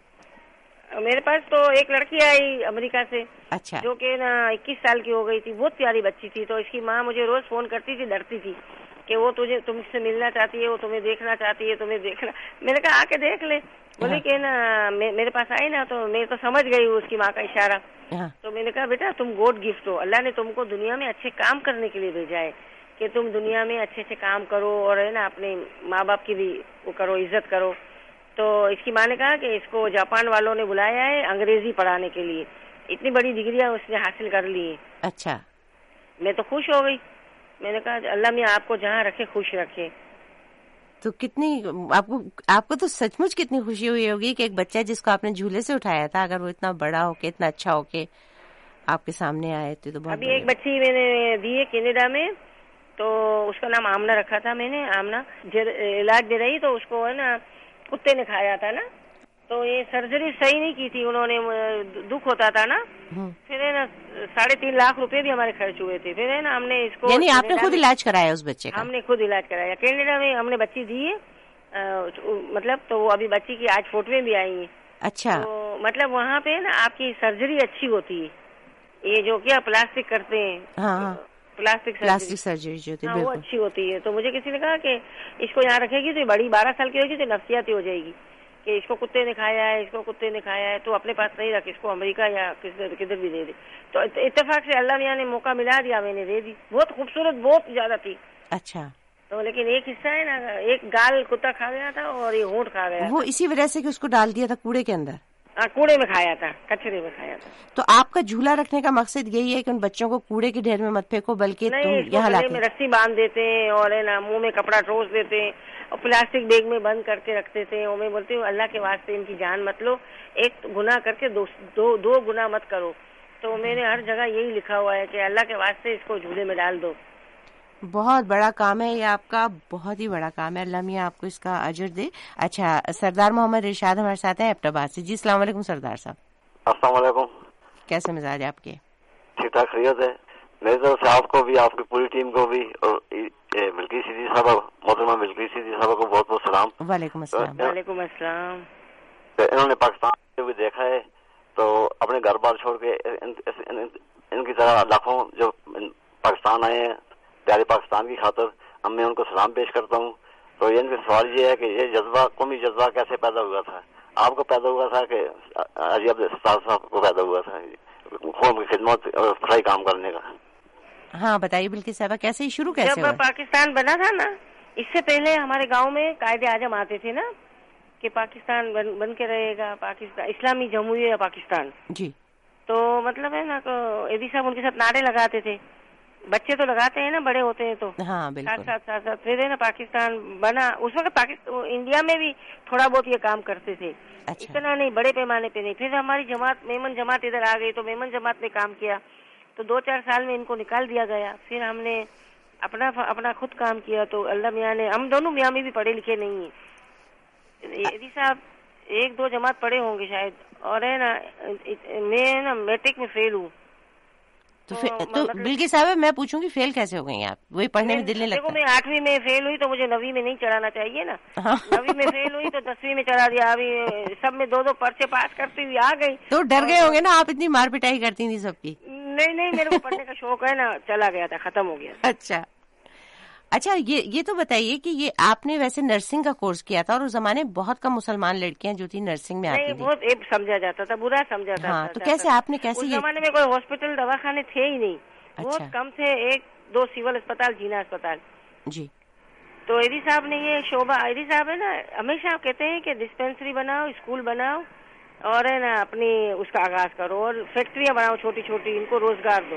میرے پاس تو ایک لڑکی آئی امریکہ سے. اچھا. جو کہ نا اکیس سال کی ہو گئی تھی، بہت پیاری بچی تھی. تو اس کی ماں مجھے روز فون کرتی تھی، ڈرتی تھی کہ وہ تجھے تم سے ملنا چاہتی ہے، وہ تمہیں دیکھنا چاہتی ہے، تمہیں دیکھنا. میں نے کہا آ کے دیکھ لے. بولی کہ نا میرے پاس آئی نا تو میں تو سمجھ گئی اس کی ماں کا اشارہ. تو میں نے کہا بیٹا تم گوڈ گفٹ ہو، اللہ نے تم کو دنیا میں اچھے کام کرنے کے لیے بھیجا ہے. کہ تم دنیا میں اچھے سے کام کرو اور ہے نا اپنے ماں باپ کی بھی وہ کرو، عزت کرو. تو اس کی ماں نے کہا کہ اس کو جاپان والوں نے بلایا ہے انگریزی پڑھانے کے لیے، اتنی بڑی ڈگریاں اس نے حاصل کر لی ہیں. اچھا. میں تو خوش ہو گئی. میں نے کہا اللہ میاں آپ کو جہاں رکھے خوش رکھے. تو کتنی آپ کو آپ کو تو سچ مچ کتنی خوشی ہوئی ہوگی کہ ایک بچہ جس کو آپ نے جھولے سے اٹھایا تھا اگر وہ اتنا بڑا ہو کے اتنا اچھا ہو کے آپ کے سامنے آئے تھے تو بہت. ابھی ایک بچی میں نے دی ہے کینیڈا میں، تو اس کا نام آمنہ رکھا تھا میں نے. آمنہ علاج دے رہی تو اس کو ہے نا کتے نے کھایا تھا نا، تو یہ سرجری صحیح نہیں کی تھی انہوں نے، دکھ ہوتا تھا نا. پھر ہے نا ساڑھے تین لاکھ روپے بھی ہمارے خرچ ہوئے تھے. پھر ہے نا ہم نے اس کو، یعنی آپ نے خود علاج کرایا اس بچے کا؟ ہم نے خود علاج کرایا. کینیڈا میں ہم نے بچی دی ہے مطلب، تو وہ ابھی بچی کی آج فوٹویں بھی آئی ہیں. اچھا. تو مطلب وہاں پہ نا آپ کی سرجری اچھی ہوتی ہے. یہ جو کیا پلاسٹک کرتے ہیں، ہاں پلاسٹک پلاسٹک سرجری جو ہوتی ہے وہ اچھی ہوتی ہے. تو مجھے کسی نے کہا کہ اس کو یہاں رکھے گی تو بڑی بارہ سال کی ہوگی تو نفسیاتی ہو جائے گی کہ اس کو کتے نے کھایا ہے، اس کو کتے نے کھایا ہے، تو اپنے پاس نہیں رکھ، اس کو امریکہ یا کدھر کدھر بھی دے دے. تو اتفاق سے اللہ میاں نے موقع ملا دیا، میں نے دے دی. بہت خوبصورت، بہت زیادہ تھی. اچھا. تو لیکن ایک حصہ ہے نا، ایک گال کتا کھا گیا تھا اور یہ ہونٹ کھا گیا. وہ اسی وجہ سے کہ اس کو ڈال دیا تھا کوڑے کے اندر. ہاں کوڑے میں کھایا تھا، کچرے میں کھایا تھا. تو آپ کا جھولا رکھنے کا مقصد یہی ہے کہ ان بچوں کو کوڑے کے ڈھیر میں مت پھینکو، بلکہ تم یہاں لاتے میں رسی باندھ دیتے ہیں اور ہے نا منہ میں کپڑا ٹھوس دیتے ہیں اور پلاسٹک بیگ میں بند کر کے رکھتے تھے. اور میں بولتی ہوں اللہ کے واسطے ان کی جان مت لو، ایک گناہ کر کے دو دو, دو گناہ مت کرو. تو میں نے ہر جگہ یہی لکھا ہوا ہے کہ اللہ کے واسطے اس کو جھولے میں ڈال دو. بہت بڑا کام ہے یہ آپ کا، بہت ہی بڑا کام ہے. اللہ میاں آپ کو اس کا اجر دے. اچھا سردار محمد ارشاد ہمارے ساتھ ہیں ایبٹ آباد سے. جی السلام علیکم سردار صاحب. السلام علیکم. کیسے مزاج ہے آپ کے؟ ٹھیک ٹھاک خیریت ہے. میری طرف سے آپ کو بھی، آپ کی پوری ٹیم کو بھی، اور بلقیس سیدھی صاحبہ، محترمہ بلقیس سیدھی صاحبہ کو بہت بہت سلام. وعلیکم السلام. وعلیکم السلام. انہوں نے پاکستان بھی دیکھا ہے تو اپنے گھر بار چھوڑ کے ان کی طرح لاکھوں جو پاکستان آئے ہیں پیارے پاکستان کی خاطر، ہم میں ان کو سلام پیش کرتا ہوں. تو ان کا سوال یہ ہے کہ یہ جذبہ، قومی جذبہ کیسے پیدا ہوا تھا؟ آپ کو پیدا ہوا تھا کہ عجیب استاد صاحب کو پیدا ہوا تھا قوم کی خدمت اور صحیح کام کرنے کا؟ ہاں بتائیے بلقیس صاحبہ، کیسے شروع کیسے ہوا؟ جب پاکستان بنا تھا نا، اس سے پہلے ہمارے گاؤں میں قائد اعظم آتے تھے نا کہ پاکستان بن, بن کے رہے گا، پاکستان اسلامی جمہوریہ پاکستان. جی. تو مطلب ہے نا ایدی صاحب ان کے ساتھ نعرے لگاتے تھے. بچے تو لگاتے ہیں نا، بڑے ہوتے ہیں تو ہاں بالکل ساتھ ساتھ ساتھ ساتھ پھر ہے نا پاکستان بنا. اس وقت پاکستان انڈیا میں بھی تھوڑا بہت یہ کام کرتے تھے. اچھا. اتنا نہیں، بڑے پیمانے پہ نہیں. پھر ہماری جماعت میمن جماعت ادھر آ گئی تو میمن جماعت نے کام کیا. تو دو چار سال میں ان کو نکال دیا گیا. پھر ہم نے اپنا اپنا خود کام کیا. تو اللہ میاں نے، ہم دونوں میاں میں بھی پڑھے لکھے نہیں ہیں. ایدی صاحب ایک دو جماعت پڑھے ہوں گے شاید، اور ہے نا میں نا میٹرک میں فیل ہوں. تو, تو بلقیس صاحب میں پوچھوں گی فیل کیسے ہو گئی آپ؟ وہی پڑھنے میں دل نہیں لگتا. دیکھو میں آٹھویں میں فیل ہوئی تو مجھے نویں میں نہیں چڑھانا چاہیے نا. نویں میں فیل ہوئی تو دسویں میں چڑھا دیا. ابھی سب میں دو دو پرچے پاس کرتی ہوئی آ گئی. تو ڈر گئے ہوں گے نا آپ، اتنی مار پٹائی کرتی تھی سب کی؟ نہیں نہیں، میرے کو پڑھنے کا شوق ہے نا، چلا گیا تھا، ختم ہو گیا. اچھا اچھا یہ یہ تو بتائیے کہ یہ آپ نے ویسے نرسنگ کا کورس کیا تھا، اور اس زمانے بہت کم مسلمان لڑکیاں جو تھی نرسنگ میں آتی تھی. بہت ایب سمجھا جاتا تھا، برا سمجھا جاتا تھا. تو کیسے آپ نے کیسے؟ اس زمانے میں کوئی ہاسپٹل دواخانے تھے ہی نہیں. بہت کم تھے، ایک دو سول اسپتال، جینا اسپتال. جی. تو ایدی صاحب نے یہ شعبہ، ایدی صاحب ہے نا ہمیشہ کہتے ہیں کہ ڈسپینسری بناؤ، اسکول بناؤ، اور ہے نا اپنی اس کا آغاز کرو، اور فیکٹریاں بناؤ چھوٹی چھوٹی، ان کو روزگار دو.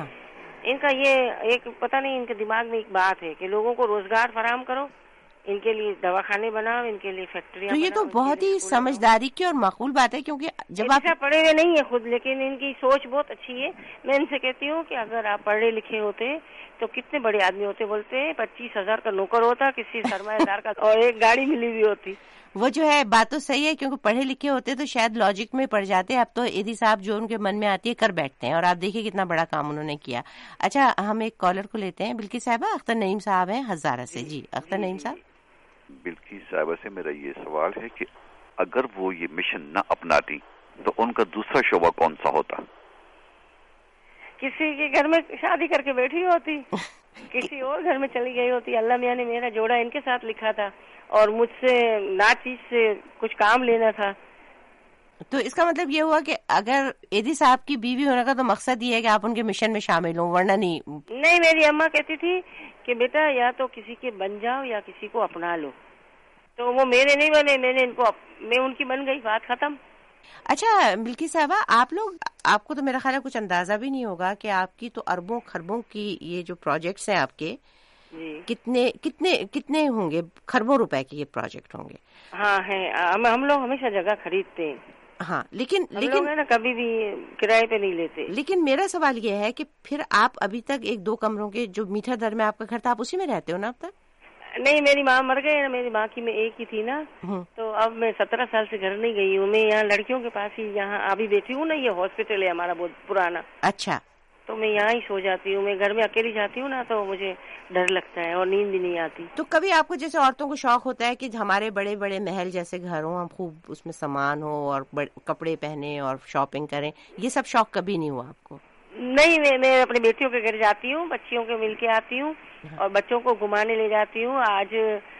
ان کا یہ ایک پتہ نہیں ان کے دماغ میں ایک بات ہے کہ لوگوں کو روزگار فراہم کرو، ان کے لیے دواخانے بناؤ، ان کے لیے فیکٹریاں. تو یہ تو بہت ہی سمجھداری کی اور معقول بات ہے، کیونکہ جب آپ پڑھے ہوئے نہیں ہے خود، لیکن ان کی سوچ بہت اچھی ہے. میں ان سے کہتی ہوں کہ اگر آپ پڑھے لکھے ہوتے تو کتنے بڑے آدمی ہوتے. بولتے ہیں پچیس ہزار کا نوکر ہوتا، کسی سرمایہ دار کا، اور ایک گاڑی ملی ہوئی ہوتی. وہ جو ہے بات تو صحیح ہے، کیونکہ پڑھے لکھے ہوتے تو شاید لاجک میں پڑ جاتے. اب تو ایدی صاحب جو ان کے من میں آتی ہے کر بیٹھتے ہیں، اور آپ دیکھیے کتنا بڑا کام انہوں نے کیا. اچھا ہم ایک کالر کو لیتے ہیں. بلقیس صاحبہ، اختر نعیم صاحب ہیں ہزارہ سے. جی اختر نعیم صاحب. بلقیس صاحبہ سے میرا یہ سوال ہے کہ اگر وہ یہ مشن نہ اپناتی تو ان کا دوسرا شعبہ کون سا ہوتا؟ کسی کے گھر میں شادی کر کے بیٹھی ہوتی، کسی اور گھر میں چلی گئی ہوتی. اللہ میاں نے میرا جوڑا ان کے ساتھ لکھا تھا، اور مجھ سے ناچیز سے کچھ کام لینا تھا. تو اس کا مطلب یہ ہوا کہ اگر ایدی صاحب کی بیوی ہونے کا تو مقصد یہ ہے کہ آپ ان کے مشن میں شامل ہوں، ورنہ نہیں؟ نہیں، میری اماں کہتی تھی کہ بیٹا یا تو کسی کے بن جاؤ یا کسی کو اپنا لو، تو وہ میرے نہیں بنے، میں نے ان کو میں ان کی بن گئی، بات ختم۔ اچھا بلقی صاحبہ، آپ لوگ، آپ کو تو میرا خیال ہے کچھ اندازہ بھی نہیں ہوگا کہ آپ کی تو اربوں خربوں کی یہ جو پروجیکٹس ہیں آپ کے، جی کتنے کتنے کتنے ہوں گے، خربوں روپے کے یہ پروجیکٹ ہوں گے؟ ہاں ہیں، ہم لوگ ہمیشہ جگہ خریدتے ہیں۔ ہاں لیکن ہم لیکن لوگ ہے نا کبھی بھی کرائے پہ نہیں لیتے۔ لیکن میرا سوال یہ ہے کہ پھر آپ ابھی تک ایک دو کمروں کے جو میٹھا در میں آپ کا گھر تھا، آپ اسی میں رہتے ہو نا اب تک؟ نہیں، میری ماں مر گئی نا، میری ماں کی میں ایک ہی تھی نا، تو اب میں سترہ سال سے گھر نہیں گئی ہوں، میں یہاں لڑکیوں کے پاس ہی یہاں ابھی بیٹھی ہوں نا، یہ ہاسپٹل ہے ہمارا بہت پرانا۔ اچھا، تو میں یہاں ہی سو جاتی ہوں، میں گھر میں اکیلی جاتی ہوں نا تو مجھے ڈر لگتا ہے اور نیند بھی نہیں آتی۔ تو کبھی آپ کو جیسے عورتوں کو شوق ہوتا ہے کہ ہمارے بڑے بڑے محل جیسے گھر ہوں، ہم خوب اس میں سامان ہو اور کپڑے پہنے اور شاپنگ کریں، یہ سب شوق کبھی نہیں ہوا آپ کو؟ نہیں، میں میں اپنے بیٹیوں کے گھر جاتی ہوں، بچیوں کے مل کے آتی ہوں اور بچوں کو گھمانے لے جاتی ہوں۔ آج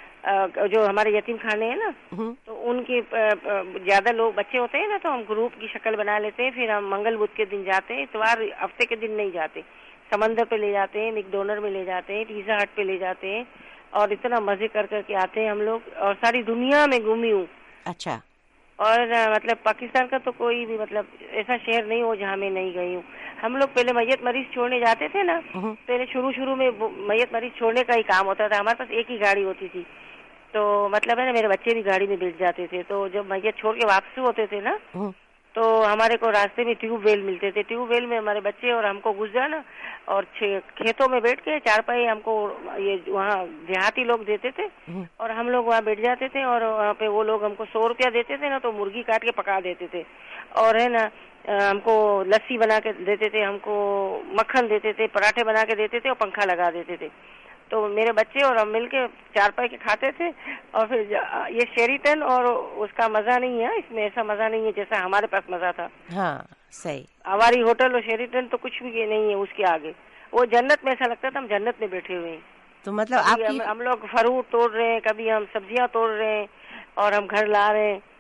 جو ہمارے یتیم خانے ہیں نا، تو ان کے زیادہ لوگ بچے ہوتے ہیں نا، تو ہم گروپ کی شکل بنا لیتے ہیں، پھر ہم منگل بدھ کے دن جاتے ہیں، اتوار ہفتے کے دن نہیں جاتے، سمندر پہ لے جاتے ہیں، میک ڈونر میں لے جاتے ہیں، پیزا ہٹ پہ لے جاتے ہیں، اور اتنا مزے کر کر کے آتے ہیں ہم لوگ، اور ساری دنیا میں گھومی ہوں۔ اچھا، اور مطلب پاکستان کا تو کوئی بھی مطلب ایسا شہر نہیں ہو جہاں میں نہیں گئی ہوں۔ ہم لوگ پہلے میت مریض چھوڑنے جاتے تھے نا، پہلے شروع شروع میں میت مریض چھوڑنے کا ہی کام ہوتا تھا، ہمارے پاس ایک ہی گاڑی ہوتی تھی، تو مطلب ہے نا میرے بچے بھی گاڑی میں بیٹھ جاتے تھے، تو جب میت چھوڑ کے واپس ہوتے تھے نا تو ہمارے کو راستے میں ٹیوب ویل ملتے تھے، ٹیوب ویل میں ہمارے بچے اور ہم کو گھس جانا، اور کھیتوں میں بیٹھ کے چارپائی ہم کو یہ وہاں دیہاتی لوگ دیتے تھے، اور ہم لوگ وہاں بیٹھ جاتے تھے، اور وہاں پہ وہ لوگ ہم کو سو روپیہ دیتے تھے نا، تو مرغی کاٹ کے پکا دیتے تھے، اور ہے نا ہم کو لسی بنا کے دیتے تھے، ہم کو مکھن دیتے تھے، پراٹھے بنا کے دیتے تھے، اور پنکھا لگا دیتے تھے، تو میرے بچے اور ہم مل کے چارپائی کے کھاتے تھے۔ اور پھر یہ شیریٹن اور اس کا مزہ نہیں ہے، اس میں ایسا مزہ نہیں ہے جیسا ہمارے پاس مزہ تھا۔ ہاں صحیح، ہماری ہوٹل اور شیریٹن تو کچھ بھی نہیں ہے اس کے آگے، وہ جنت میں ایسا لگتا تھا ہم جنت میں بیٹھے ہوئے ہیں۔ تو مطلب آپ کی... ہم لوگ فروٹ توڑ رہے ہیں، کبھی ہم سبزیاں توڑ رہے ہیں، اور ہم گھر لا رہے ہیں۔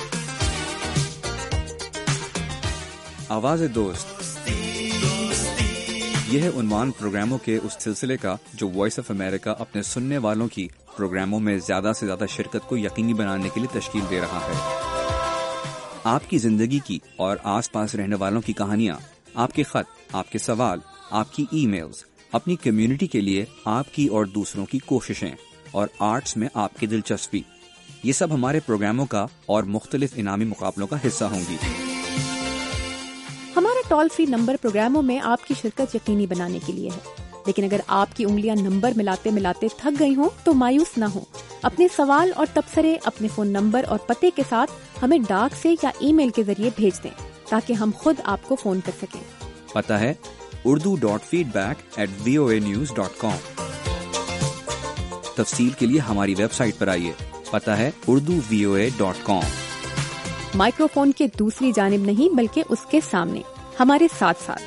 آواز دوست، یہ ہے عنوان پروگراموں کے اس سلسلے کا جو وائس آف امریکہ اپنے سننے والوں کی پروگراموں میں زیادہ سے زیادہ شرکت کو یقینی بنانے کے لیے تشکیل دے رہا ہے۔ آپ کی زندگی کی اور آس پاس رہنے والوں کی کہانیاں، آپ کے خط، آپ کے سوال، آپ کی ای میلز، اپنی کمیونٹی کے لیے آپ کی اور دوسروں کی کوششیں، اور آرٹس میں آپ کی دلچسپی، یہ سب ہمارے پروگراموں کا اور مختلف انعامی مقابلوں کا حصہ ہوں گی۔ ہمارا ٹول فری نمبر پروگراموں میں آپ کی شرکت یقینی بنانے کے لیے ہے، لیکن اگر آپ کی انگلیاں نمبر ملاتے ملاتے تھک گئی ہوں تو مایوس نہ ہوں۔ اپنے سوال اور تبصرے اپنے فون نمبر اور پتے کے ساتھ ہمیں ڈاک سے یا ای میل کے ذریعے بھیج دیں تاکہ ہم خود آپ کو فون کر سکیں۔ پتہ ہے Urdu dot feedback at V O A news dot com. تفصیل کے لیے ہماری ویب سائٹ پر آئیے، پتہ ہے Urdu V O A dot com. Microphone کے دوسری جانب نہیں بلکہ اس کے سامنے، ہمارے ساتھ ساتھ۔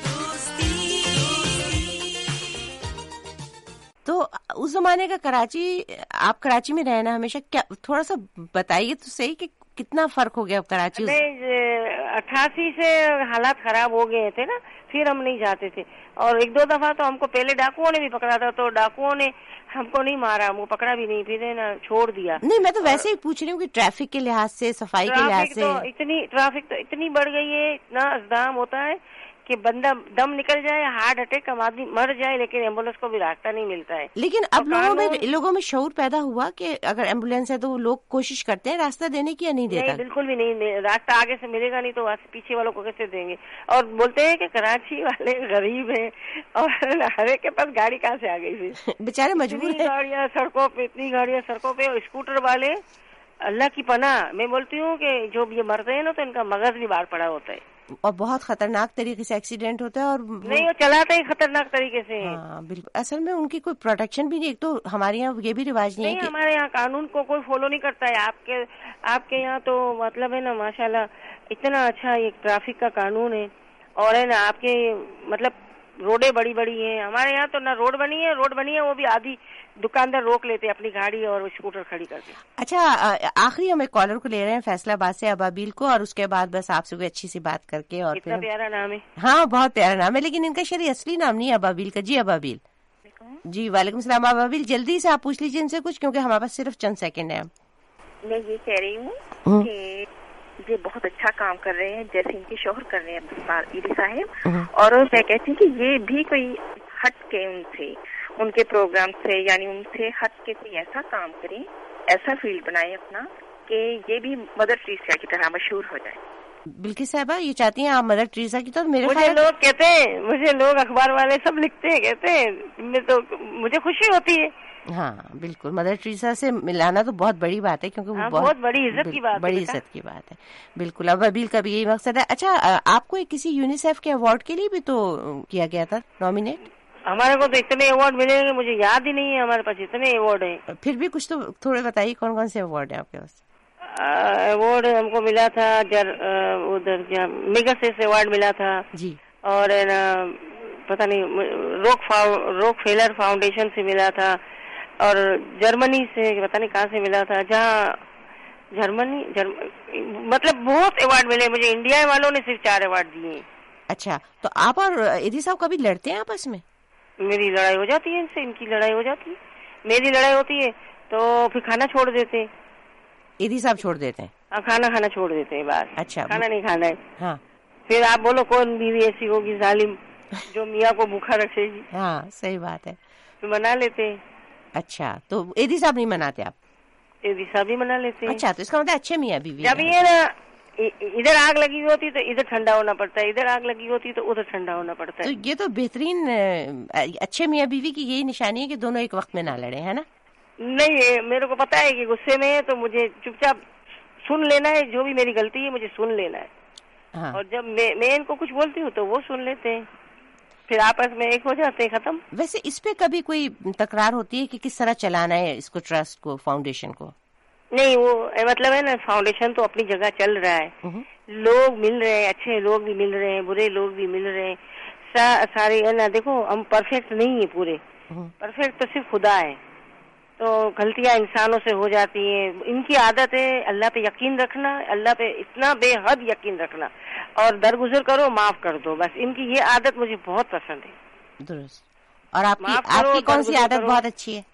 تو اس زمانے کا کراچی، آپ کراچی میں رہنا ہمیشہ، کیا تھوڑا سا بتائیے تو صحیح کہ کتنا فرق ہو گیا اب کراچی؟ اٹھاسی سے حالات خراب ہو گئے تھے نا، پھر ہم نہیں جاتے تھے، اور ایک دو دفعہ تو ہم کو پہلے ڈاکوؤں نے بھی پکڑا تھا، تو ڈاکوؤں نے ہم کو نہیں مارا، وہ پکڑا بھی نہیں، پھر نا چھوڑ دیا۔ نہیں، میں تو ویسے ہی پوچھ رہی ہوں کہ ٹریفک کے لحاظ سے، صفائی کے لحاظ سے اتنی ٹریفک تو اتنی بڑھ گئی ہے، اتنا ازدحام ہوتا ہے کہ بندہ دم نکل جائے، ہارٹ اٹیک کا آدمی مر جائے، لیکن ایمبولینس کو بھی راستہ نہیں ملتا ہے۔ لیکن اب لوگوں میں لوگوں میں شعور پیدا ہوا کہ اگر ایمبولینس ہے تو وہ لوگ کوشش کرتے ہیں راستہ دینے کی، یا نہیں دیتا؟ نہیں، بالکل بھی نہیں، راستہ آگے سے ملے گا نہیں تو پیچھے والوں کو کیسے دیں گے؟ اور بولتے ہیں کہ کراچی والے غریب ہیں، اور ہر ایک کے پاس گاڑی کہاں سے آ گئی تھی، بےچارے مجبور ہیں، گاڑیاں سڑکوں پہ، اتنی گاڑیاں سڑکوں پہ، اسکوٹر والے اللہ کی پناہ۔ میں بولتی ہوں کہ جو یہ مرتے ہیں نا تو ان کا مغز بھی باہر پڑا ہوتا ہے، اور بہت خطرناک طریقے سے ایکسیڈنٹ ہوتا ہے، اور نہیں وہ چلاتے ہی خطرناک طریقے سے۔ ہاں بالکل، اصل میں ان کی کوئی پروٹیکشن بھی نہیں، ایک تو ہمارے یہاں یہ بھی رواج نہیں ہے، ہمارے یہاں قانون کو کوئی فالو نہیں کرتا ہے۔ آپ کے آپ کے یہاں تو مطلب ہے نا ماشاءاللہ اتنا اچھا ایک ٹریفک کا قانون ہے، اور ہے نا آپ کے مطلب روڈیں بڑی بڑی ہیں. ہمارے یہاں تو نہ روڈ بنی ہے، روڈ بنی ہے وہ بھی آدھی دکاندار روک لیتے اپنی گاڑی اور اسکوٹر کھڑی کر کے. اچھا آخری ہم ایک کالر کو لے رہے ہیں فیصلہ آباد سے، ابابیل کو، اور اس کے بعد بس آپ سے کوئی اچھی سی بات کر کے. اور اتنا پیارا نام ہے. ہاں بہت پیارا نام ہے، لیکن ان کا شرعی اصلی نام نہیں ہے ابابیل کا. جی ابابیل. جی وعلیکم السلام. ابابیل جلدی سے آپ پوچھ لیجیے ان سے کچھ، کیونکہ ہمارے پاس صرف چند سیکنڈ ہے. میں یہ کہہ رہی ہوں کہ یہ بہت اچھا کام کر رہے ہیں جیسے ان کے شوہر کر رہے ہیں عیدی صاحب، اور میں کہتی ہوں کہ یہ بھی کوئی ہٹ کے ان سے ان کے پروگرام سے یعنی ان سے ہٹ کے کوئی ایسا کام کریں، ایسا فیلڈ بنائے اپنا کہ یہ بھی مدر ٹریسا کی طرح مشہور ہو جائے. بلکہ صاحبہ یہ چاہتی ہیں آپ مدر ٹریسا کی، تو میرے مجھے لوگ کہتے ہیں، مجھے لوگ اخبار والے سب لکھتے ہیں، کہتے ہیں، میں تو مجھے خوشی ہوتی ہے. ہاں بالکل، مدر ٹریسا سے ملانا تو بہت بڑی بات ہے، کیونکہ وہ بہت بڑی عزت کی بات بڑی عزت کی بات ہے. بالکل. اب ابیل کا بھی یہی مقصد ہے. اچھا آپ کو کسی یونیسیف کے ایوارڈ کے لیے بھی تو کیا گیا تھا نامینیٹ؟ ہمارے کو تو اتنے ایوارڈ ملے گے مجھے یاد ہی نہیں ہے، ہمارے پاس اتنے ایوارڈ ہیں. پھر بھی کچھ تو تھوڑے بتائیے کون کون سے ایوارڈ ہیں آپ کے پاس؟ ایوارڈ ہم کو ملا تھا ادھر کیا میگا سے ایوارڈ ملا تھا جی، اور پتہ نہیں روک روک فیلر فاؤنڈیشن سے ملا تھا، اور جرمنی سے پتہ نہیں کہاں سے ملا تھا، جہاں جرمنی مطلب بہت ایوارڈ ملے مجھے. انڈیا والوں نے صرف چار ایوارڈ دیے ہیں. اچھا تو آپ اور عیدی صاحب کبھی لڑتے ہیں آپس میں؟ میری لڑائی ہو جاتی ہے ان سے، ان کی لڑائی ہو جاتی ہے، میری لڑائی ہوتی ہے تو پھر کھانا چھوڑ دیتے ہیں. عیدی صاحب چھوڑ دیتے ہیں؟ ہاں کھانا کھانا چھوڑ دیتے ہیں بس. اچھا کھانا نہیں کھانا ہے. ہاں پھر آپ بولو کون بیوی ایسی ہوگی ظالم جو میاں کو بھوکا رکھے گی. ہاں صحیح بات ہے. تو منا لیتے ہیں. اچھا تو عیدی صاحب نہیں مناتے آپ؟ عیدی صاحب بھی منا لیتے ہیں. اچھا تو اس کا مطلب اچھے میاں بیوی. جب یہ نا ادھر آگ لگی ہوتی تو ادھر ٹھنڈا ہونا پڑتا ہے، ادھر آگ لگی ہوتی تو ادھر ٹھنڈا ہونا پڑتا ہے. تو یہ تو بہترین اچھے میاں بیوی کی یہی نشانی ہے کہ دونوں ایک وقت میں نہ لڑے، ہے نا؟ نہیں میرے کو پتا ہے کہ غصے میں ہے تو مجھے چپ چاپ سن لینا ہے، جو بھی میری غلطی ہے مجھے سن لینا ہے. ہاں. اور جب میں میں ان کو کچھ بولتی ہوں تو وہ سن لیتے ہیں، پھر آپس میں ایک ہو جاتے ہیں، ختم. ویسے اس پہ کبھی کوئی تکرار ہوتی ہے کہ کس طرح چلانا ہے اس کو، ٹرسٹ کو، فاؤنڈیشن کو؟ نہیں وہ مطلب ہے نا فاؤنڈیشن تو اپنی جگہ چل رہا ہے، لوگ مل رہے ہیں، اچھے لوگ بھی مل رہے ہیں، برے لوگ بھی مل رہے ہیں، سارے ہے نا. دیکھو ہم پرفیکٹ نہیں ہیں پورے، پرفیکٹ تو صرف خدا ہے، تو غلطیاں انسانوں سے ہو جاتی ہیں. ان کی عادت ہے اللہ پہ یقین رکھنا، اللہ پہ اتنا بے حد یقین رکھنا، اور درگزر کرو معاف کر دو، بس ان کی یہ عادت مجھے بہت پسند ہے. درست. اور آپ کی آپ کی کون سی عادت بہت اچھی ہے؟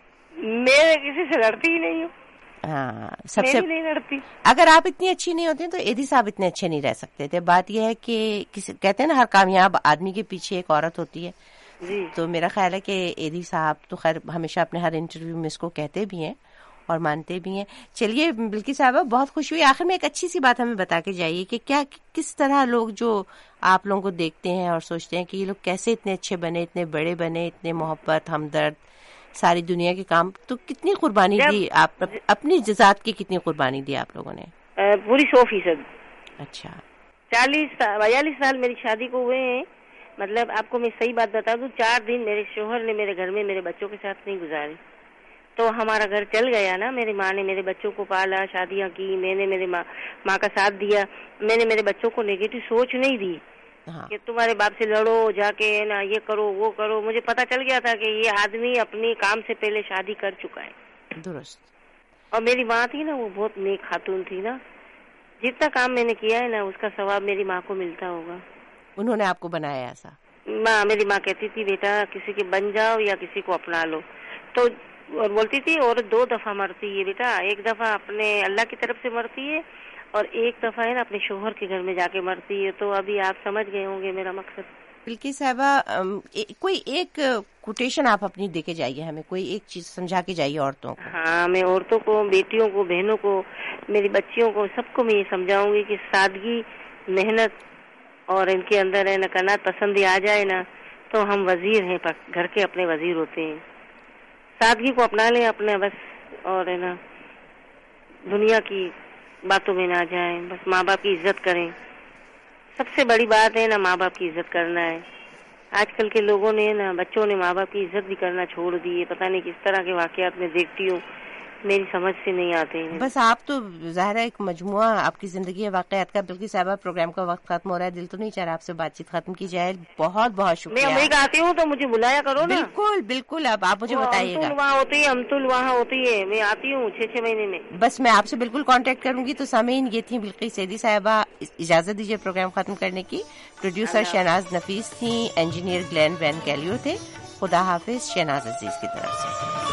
میں کسی سے لڑتی ہی نہیں ہوں. ہاں سب سے نہیں لڑتی. اگر آپ اتنی اچھی نہیں ہوتی تو عیدی صاحب اتنے اچھے نہیں رہ سکتے تھے. بات یہ ہے کہ کسی کہتے ہیں نا ہر کامیاب آدمی کے پیچھے ایک عورت ہوتی ہے. جی. تو میرا خیال ہے کہ عیدی صاحب تو خیر ہمیشہ اپنے ہر انٹرویو میں اس کو کہتے بھی ہیں اور مانتے بھی ہیں. چلیے بلکہ صاحبہ بہت خوش ہوئی. آخر میں ایک اچھی سی بات ہمیں بتا کے جائیے کہ کیا کس طرح لوگ جو آپ لوگوں کو دیکھتے ہیں اور سوچتے ہیں کہ یہ لوگ کیسے اتنے اچھے بنے، اتنے بڑے بنے، اتنے محبت، ہمدرد، ساری دنیا کے کام، تو کتنی قربانی دی آپ اپنی ذات کی، کتنی قربانی دی آپ لوگوں نے؟ پوری سو فیصد. اچھا. چالیس بیالیس سال میری شادی کو ہوئے ہیں. مطلب آپ کو میں صحیح بات بتا دوں، چار دن میرے شوہر نے میرے گھر میں میرے بچوں کے ساتھ نہیں گزارے. تو ہمارا گھر چل گیا نا. میری ماں نے میرے بچوں کو پالا، شادیاں کی، میں نے میرے ماں ماں کا ساتھ دیا. میں نے میرے بچوں کو نیگیٹو سوچ نہیں دی کہ تمہارے باپ سے لڑو جا کے نا، یہ کرو وہ کرو. مجھے پتا چل گیا تھا کہ یہ آدمی اپنی کام سے پہلے شادی کر چکا ہے. درست. اور میری ماں تھی نا وہ بہت نیک خاتون تھی نا. جتنا کام میں نے کیا ہے نا اس کا ثواب میری ماں کو ملتا ہوگا. انہوں نے آپ کو بنایا ایسا؟ ماں میری ماں کہتی تھی بیٹا کسی کے بن جاؤ یا کسی کو اپنا لو. تو اور بولتی تھی اور دو دفعہ مرتی ہے بیٹا، ایک دفعہ اپنے اللہ کی طرف سے مرتی ہے اور ایک دفعہ ہے نا اپنے شوہر کے گھر میں جا کے مرتی ہے. تو ابھی آپ سمجھ گئے ہوں گے میرا مقصد. بلکہ صاحبہ کوئی ایک کوٹیشن آپ اپنی دے کے جائیے ہمیں، کوئی ایک چیز سمجھا کے جائیے عورتوں کو. ہاں میں عورتوں کو، بیٹیوں کو، بہنوں کو، میری بچیوں کو، سب کو میں یہ سمجھاؤں گی کہ سادگی، محنت اور ان کے اندر ہے نا کنات پسندی آ جائے نا تو ہم وزیر ہیں، گھر کے اپنے وزیر ہوتے ہیں. سادگی کو اپنا لیں اپنے بس، اور ہے نا دنیا کی باتوں میں نہ جائیں، بس ماں باپ کی عزت کریں. سب سے بڑی بات ہے نا ماں باپ کی عزت کرنا ہے. آج کل کے لوگوں نے نا بچوں نے ماں باپ کی عزت بھی کرنا چھوڑ دی ہے. پتہ نہیں کس طرح کے واقعات میں دیکھتی ہوں मेरी समझ से नहीं आते हैं। बस आप तो ज़ाहिर है एक मजमुआ आपकी जिंदगी वाकयात का। बिल्कुल साहबा, प्रोग्राम का वक्त खत्म हो रहा है, दिल तो नहीं चाह रहा आपसे बातचीत खत्म की जाए। बहुत बहुत शुक्रिया। मैं अमेरिका आती हूँ तो मुझे बुलाया करो ना। बिल्कुल बिल्कुल, अब आप मुझे बताइएगा। वहाँ होती है, अमतुल वहाँ होती है, मैं आती हूँ छह छह महीने में। बस मैं आपसे बिल्कुल कांटेक्ट करूंगी। तो सामीन, ये थी बिल्किस सैदी साहिबा। इजाजत दीजिए प्रोग्राम खत्म करने की। प्रोड्यूसर शहनाज नफीस थी, इंजीनियर ग्लेन वैन कैलियो थे। खुदा हाफिज, शहनाज अजीज की तरफ से।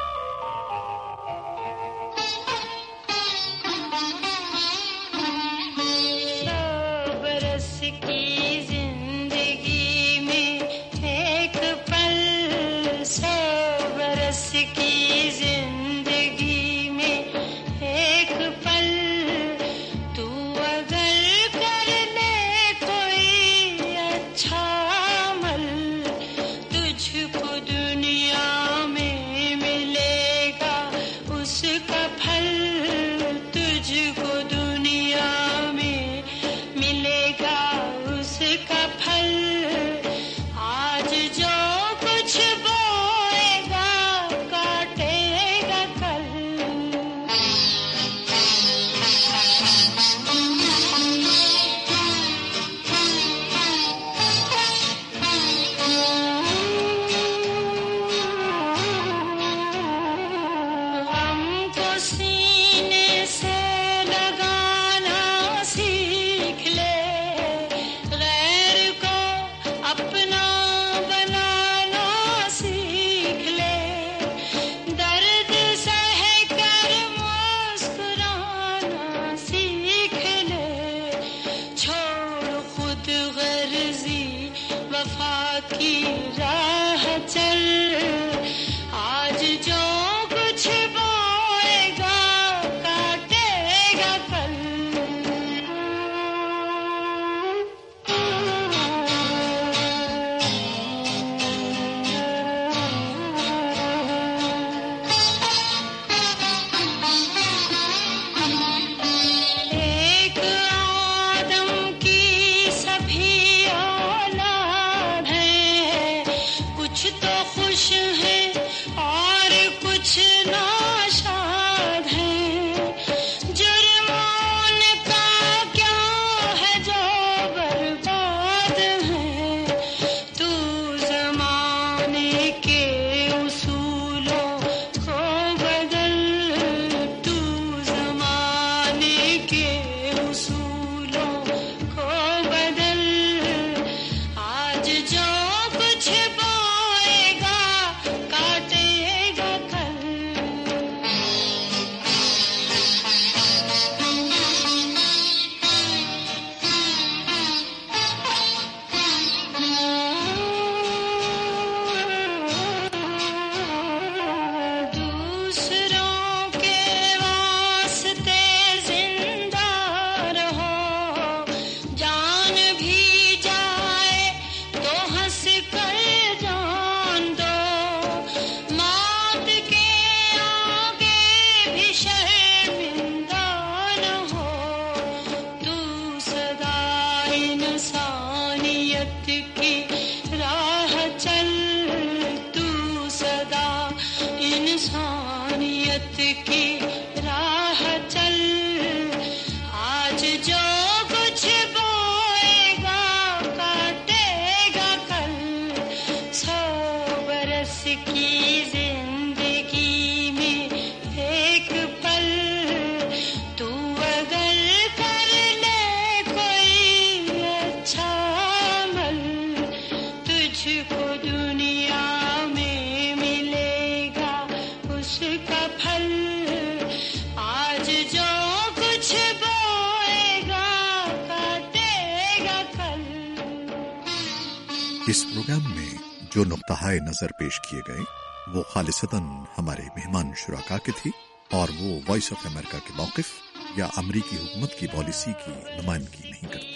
इस प्रोग्राम में जो नुक्ता-ए नजर पेश किए गए वो खालिसतन हमारे मेहमान शुराका के थे और वो वॉइस ऑफ अमेरिका के मौक़िफ़ या अमरीकी हुकूमत की पॉलिसी की नुमाइंदगी नहीं करते।